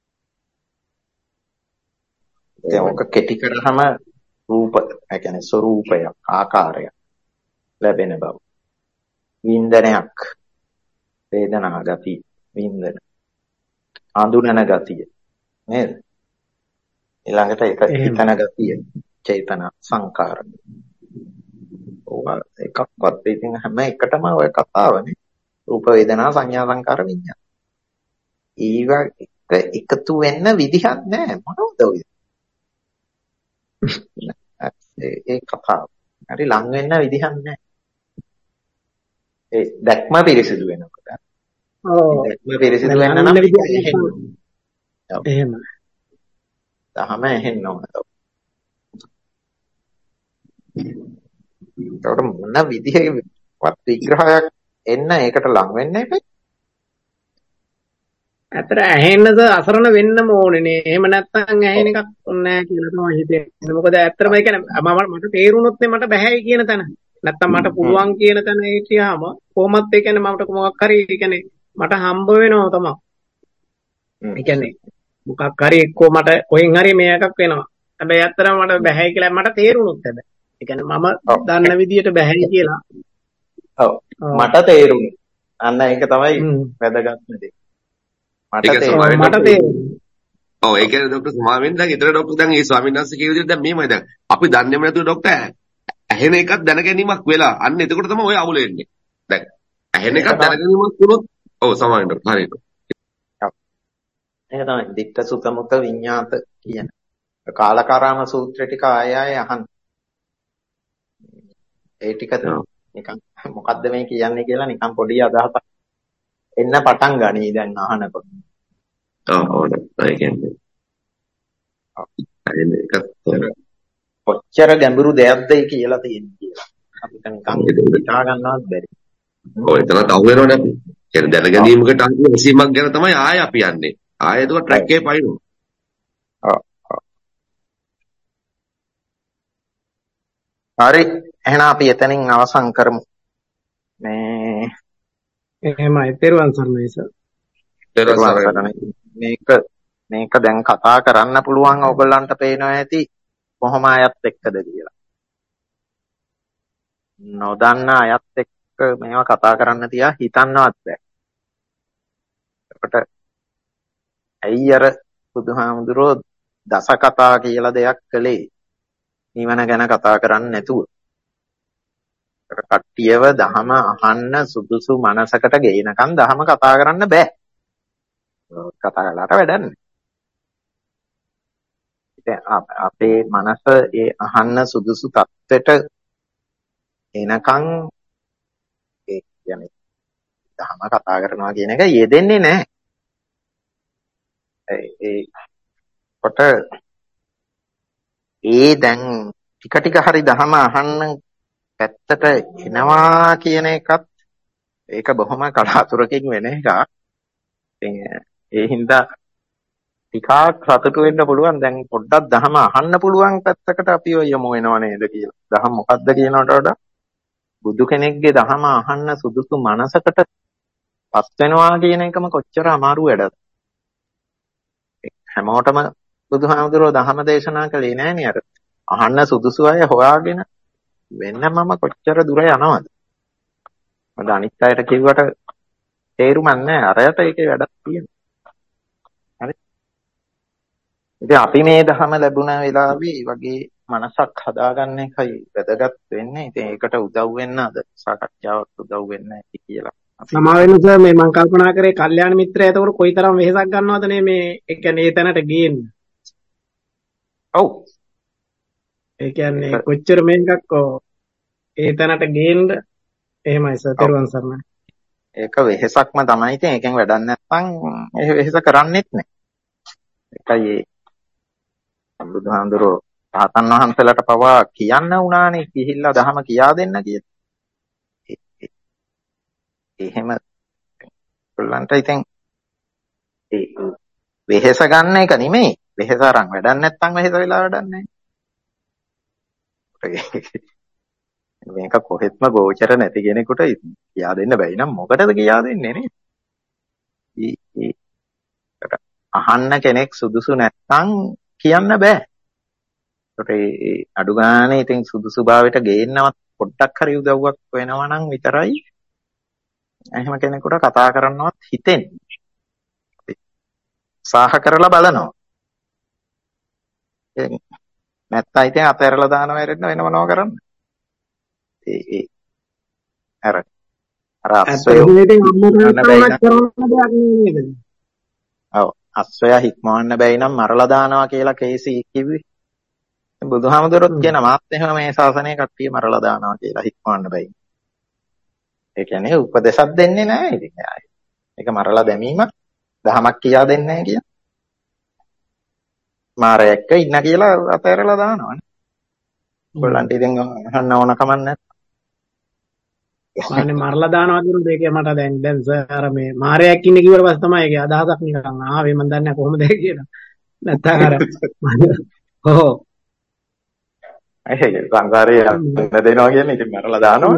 දැන් ඔක කෙටි කරාම රූප, ඒ කියන්නේ ස්වરૂපය, ආකාරය ලැබෙන බව. වින්දනයක්, වේදනා ගතිය, වින්දන. අඳුනන ගතිය. නේද? ඊළඟට ඒක හිතන ගතිය, චේතන, සංකාර. ඕවා එකක්වත් ඉතින් හැම එකටම ඔය කතාවනේ. රූප, වේදනා, සංඥා, සංකාර, විඤ්ඤාණ. ඒවා එකතු වෙන්න විදිහක් නැහැ. මොනවද ඔය? ඒ කතාව. හරි ලං වෙන්න විදිහක් නැහැ. ඒ දැක්ම පිරිසිදු වෙනකොට. ඔව්. දැක්ම පිරිසිදු වෙන්න නම් එහෙම. දහම ඇහෙන්න ඕන. ඒකට මොන විදිහේවත් විග්‍රහයක් එන්න ඒකට ලං වෙන්න එපා. ඇත්තට ඇහෙන්නද අසරණ වෙන්නම ඕනේනේ. එහෙම නැත්නම් ඇහෙන එකක් නැහැ කියලා තමයි හිතෙන්නේ. මොකද ඇත්තටම ඒ කියන්නේ මම මට තේරුණොත් නේ මට බැහැයි කියන තැන. නැත්නම් මට පුළුවන් කියන තැන හිටියාම කොහොමත් ඒ කියන්නේ මට මොකක් හරි ඒ කියන්නේ මට හම්බ වෙනවා තමයි. ඒ කියන්නේ මොකක් හරි එක්කෝ මට කොහෙන් හරි මේකක් වෙනවා. හැබැයි ඇත්තටම මට බැහැයි කියලා මට තේරුණොත් හැබැයි. ඒ කියන්නේ මම දන්න විදියට බැහැයි කියලා. ඔව්. මට තේරුණා. අන්න ඒක තමයි වැදගත්ම දේ. මට තේරුණා. ඔව් ඒ කියන්නේ ડોක්ටර් සමාවෙන් දැන් ඊතර ડોක්ටර් දැන් මේ ස්වාමීන් වහන්සේ කියු විදිහට දැන් මෙහෙමයි දැන් අපි දන්නේම නැතුව ડોක්ටර් ඇහෙන එකක් දැන ගැනීමක් වෙලා අන්න එතකොට තමයි ඔය අවුල එන්නේ. දැන් ඇහෙන එකක් දැන ගැනීමක් වුණොත් ඔව් සමාවෙන් ડોක්ටර් හරියට. ඔව්. ඒක තමයි දික්ක සුත මුත විඤ්ඤාත කියන. කාලකාරාම සූත්‍ර ටික ආය ආය අහන්න. ඒ ටික නිකන් මොකද්ද මේ කියන්නේ කියලා නිකන් පොඩි අදහසක් එන්න පටන් ගනී දැන් අහනකොට. ඔව් ඔව් ඒ කියන්නේ. අයින එකත් කොච්චර ගැඹුරු දෙයක්ද කියලා තියෙන්නේ කියලා. අපිට නිකන් හිතා ගන්නවත් බැරි. ඔය එතන තව වෙනවනේ අපි. කියන්නේ දැන ගැනීමකට අන්තිම විසීමක් ගැන තමයි ආය අපි යන්නේ. ආය ඒක ට්‍රැක් එකේ පයින්නවා. ඔව්. හරි එහෙනම් අපි එතනින් අවසන් කරමු. මේ එහෙමයි තෙරුවන් සරණයි සර්. තෙරුවන් සරණයි. මේක මේක දැන් කතා කරන්න පුළුවන් ඔයගොල්ලන්ට පේනවා ඇති කොහොම අයත් එක්කද කියලා. නොදන්න අයත් එක්ක මේවා කතා කරන්න තියා හිතන්නවත් බෑ. ඒකට ඇයි අර බුදුහාමුදුරෝ දස කතා කියලා දෙයක් කළේ? නිවන ගැන කතා කරන්නේ නැතුව. කට්ටියව දහම අහන්න සුදුසු මනසකට ගේනකම් දහම කතා කරන්න බෑ. කතා කළාට වැඩක් නැහැ. ඉතින් අපේ මනස ඒ අහන්න සුදුසු තත්ත්වයට එනකම් ඒ කියන්නේ දහම කතා කරනවා කියන එක යෙදෙන්නේ නැහැ. ඒ කොට ඒ දැන් ටික ටික හරි දහම අහන්න පැත්තට එනවා කියන එකත් ඒක බොහොම කලාතුරකින් වෙන එකක්. ඉතින් ඒ හින්දා ටිකක් සතුටු වෙන්න පුළුවන් දැන් පොඩ්ඩක් දහම අහන්න පුළුවන් පැත්තකට අපි ඔය යමු වෙනව නේද කියලා. දහම මොකද්ද කියනකට වඩා බුදු කෙනෙක්ගේ දහම අහන්න සුදුසු මනසකට පස් වෙනවා කියන එකම කොච්චර අමාරු වැඩද. හැමෝටම බුදුහාමුදුරුවෝ දහම දේශනා කළේ නෑනේ අර. අහන්න සුදුසු අය හොයාගෙන වෙනමම කොච්චර දුර යනවද? මොකද අනිත් අයට කිව්වට තේරුමක් නැහැ. අරයට ඒකේ වැඩක් තියෙනවා. හරි. ඉතින් අපි මේ දහම ලැබුණ වෙලාවේ වගේ මනසක් හදාගන්න එකයි වැදගත් වෙන්නේ. ඉතින් ඒකට උදව් වෙන්න අද සාකච්ඡාවක් උදව් වෙන්න ඇති කියලා. සමා වෙන සර් මේ මම කල්පනා කරේ කල්යාණ මිත්‍රයා එතකොට කොයිතරම් වෙහෙසක් ගන්නවද නේ මේ ඒ කියන්නේ ඒ තැනට ගේන්න. ඔව්. ඒ කියන්නේ කොච්චර මේකක් ඒ තැනට ගේන්න එහෙමයි සර් තෙරුවන් සරණයි. ඒක වෙහෙසක්ම තමයි. ඉතින් ඒකෙන් වැඩක් නැත්නම් ඒ වෙහෙස කරන්නෙත් නැහැ. ඒකයි බුදුහාමුදුරුවෝ රහතන් වහන්සේලාට පවා කියන්න උනානේ ගිහිල්ලා දහම කියා දෙන්න කියලා. එහෙම ඔයගොල්ලන්ට ඉතින් ඒ වෙහෙස ගන්න එක නෙමෙයි. වෙහෙස අරන් වැඩක් නැත්නම් වෙහෙස වෙලා වැඩක් නැහැ. මේක කොහෙත්ම ගෝචර නැති කෙනෙකුට කියා දෙන්න බැයි නම් මොකටද කියා දෙන්නේ නේ? අහන්න කෙනෙක් සුදුසු නැත්නම් කියන්න බෑ. ඒ අඩු ගානේ ඉතින් සුදුසුභාවයට ගේන්නවත් පොඩ්ඩක් හරි උදව්වක් වෙනවා නම් විතරයි එහෙම කෙනෙකුට කතා කරන්නවත් හිතෙන්නේ. උත්සාහ කරලා බලනවා. නැත්නම් ඉතින් අතහැරලා දානවා ඇරෙන්න වෙන මොනව කරන්න. ඒ ඒ අර අර අස්සය ඔව් අස්සය හික්මවන්න බැයි නම් මරලා දානවා කියලා කේසි කිව්වේ. බුදුහාමුදුරුවෝ කියන මාත් එහෙම මේ ශාසනය කට්ටිය මරලා දානවා කියලා හික්මවන්න බැයි. ඒ කියන්නේ උපදේශයක් දෙන්නේ නැහැ ඉතින්. ඒක මරලා දැමීමක් දහමක් කියා දෙන්නේ නැහැ කියන. මාරය එක්ක ඉන්න කියලා අතහැරලා දානවනේ. ඔයගොල්ලන්ට ඉතින් අහන්න ඕන කමක් නැහැ. මානේ මරලා දානවා කියන දෙකේ මට දැන් දැන් සර් අර මේ මාරයක් ඉන්නේ කිව්වට පස්සේ තමයි ඒකේ අදහසක් නිකන් ආවේ මම දන්නේ නැහැ කොහොමද කියලා. නැත්තම් අර ඔව් ඒක සංසාරේ යන්න දෙනවා කියන්නේ ඉතින් මරලා දානවා.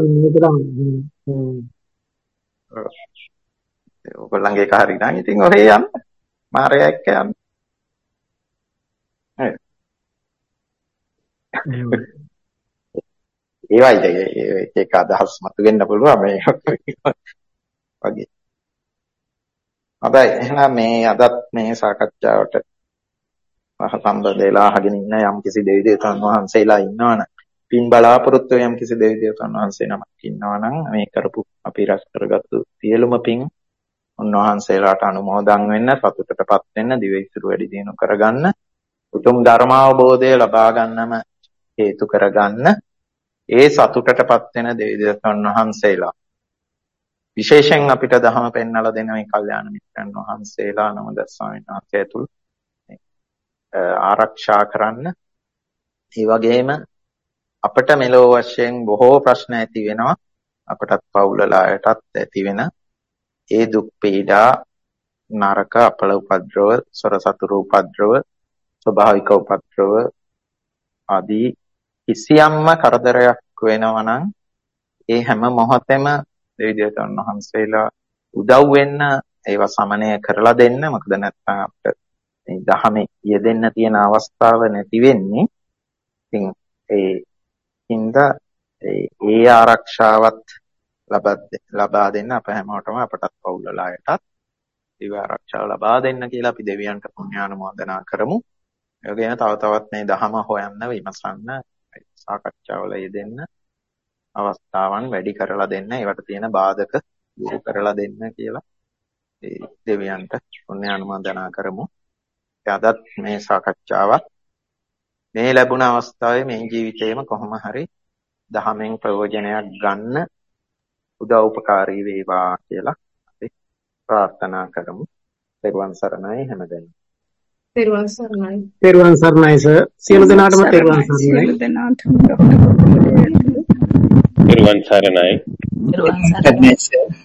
ඔයගොල්ලන්ගේ එක හරි නම් ඉතින් ඔහේ යන්න. මාරයා එක්ක යන්න. ඒවයි ඒක එක අදහස් මතුවෙන්න පුළුවන් මේ වගේ. හොඳයි එහෙනම් මේ අදත් මේ සාකච්ඡාවට සම්බන්ධ වෙලා අහගෙන ඉන්න යම් කිසි දෙවි දේවතාවුන් වහන්සේලා ඉන්නවනම් පින් බලාපොරොත්තු යම් කිසි දෙවි දේවතාවුන් වහන්සේ නමක් ඉන්නවනම් මේ කරපු අපි රැස් කරගත්තු සියලුම පින් උන්වහන්සේලාට අනුමෝදන් වෙන්න සතුටටපත් වෙන්න දිවෙයිසුරු වැඩි දියුණු කරගන්න උතුම් ධර්මාවබෝධය ලබා ගන්නම හේතු කරගන්න ඒ සතුටටපත් වෙන දෙවි දේවතාවුන් වහන්සේලා විශේෂයෙන් අපිට ධර්ම පෙන්වලා දෙන මේ කල්යාණ මිත්‍රයන් වහන්සේලා නමද ස්වාමීන් වහන්සේ තුල ආරක්ෂා කරන්න. ඒ වගේම අපට මෙලෝ වශයෙන් බොහෝ ප්‍රශ්න ඇති වෙනවා. අපටත් පවුලලායටත් ඇති වෙන ඒ දුක් පීඩා නරක අපල උපද්‍රව, සොර සතුරු උපද්‍රව, ස්වභාවික උපද්‍රව ආදී කිසියම්ම කරදරයක් වෙනවා නම් ඒ හැම මොහොතෙම දෙවි දේවතාවුන් වහන්සේලා උදව් වෙන්න ඒවා සමනය කරලා දෙන්න. මොකද නැත්නම් අපිට මේ දහමේ යෙදෙන්න තියෙන අවස්ථාව නැති වෙන්නේ. ඉතින් ඒ හින්දා ඒ ආරක්ෂාවත් ලබා දෙන්න අප හැමෝටම අපටත් පවුලලායටත් ඒ ආරක්ෂාව ලබා දෙන්න කියලා අපි දෙවියන්ට පුණ්‍යානුමෝදනා කරමු. ඒ වගේම තව තවත් මේ දහම හොයන්න විමසන්න සාකච්ඡාවල යෙදෙන්න අවස්ථාවන් වැඩි කරලා දෙන්න ඒවට තියෙන බාධක දුරු කරලා දෙන්න කියලා ඒ දෙවියන්ට පුණ්‍යානුමෝදනා කරමු. අදත් මේ සාකච්ඡාවත් මේ ලැබුණ අවස්ථාවේ මේ ජීවිතේම කොහොම හරි දහමෙන් ප්‍රයෝජනයක් ගන්න උදව්පකාරී වේවා කියලා අපි ප්‍රාර්ථනා කරමු. පෙරවන් සරණයි හැමදෙනාම. පෙරවන් සරණයි. පෙරවන් සරණයි සර්. සියලු දෙනාටම පෙරවන් සරණයි. සියලු දෙනාටම පෙරවන් සරණයි. පෙරවන් සරණයි.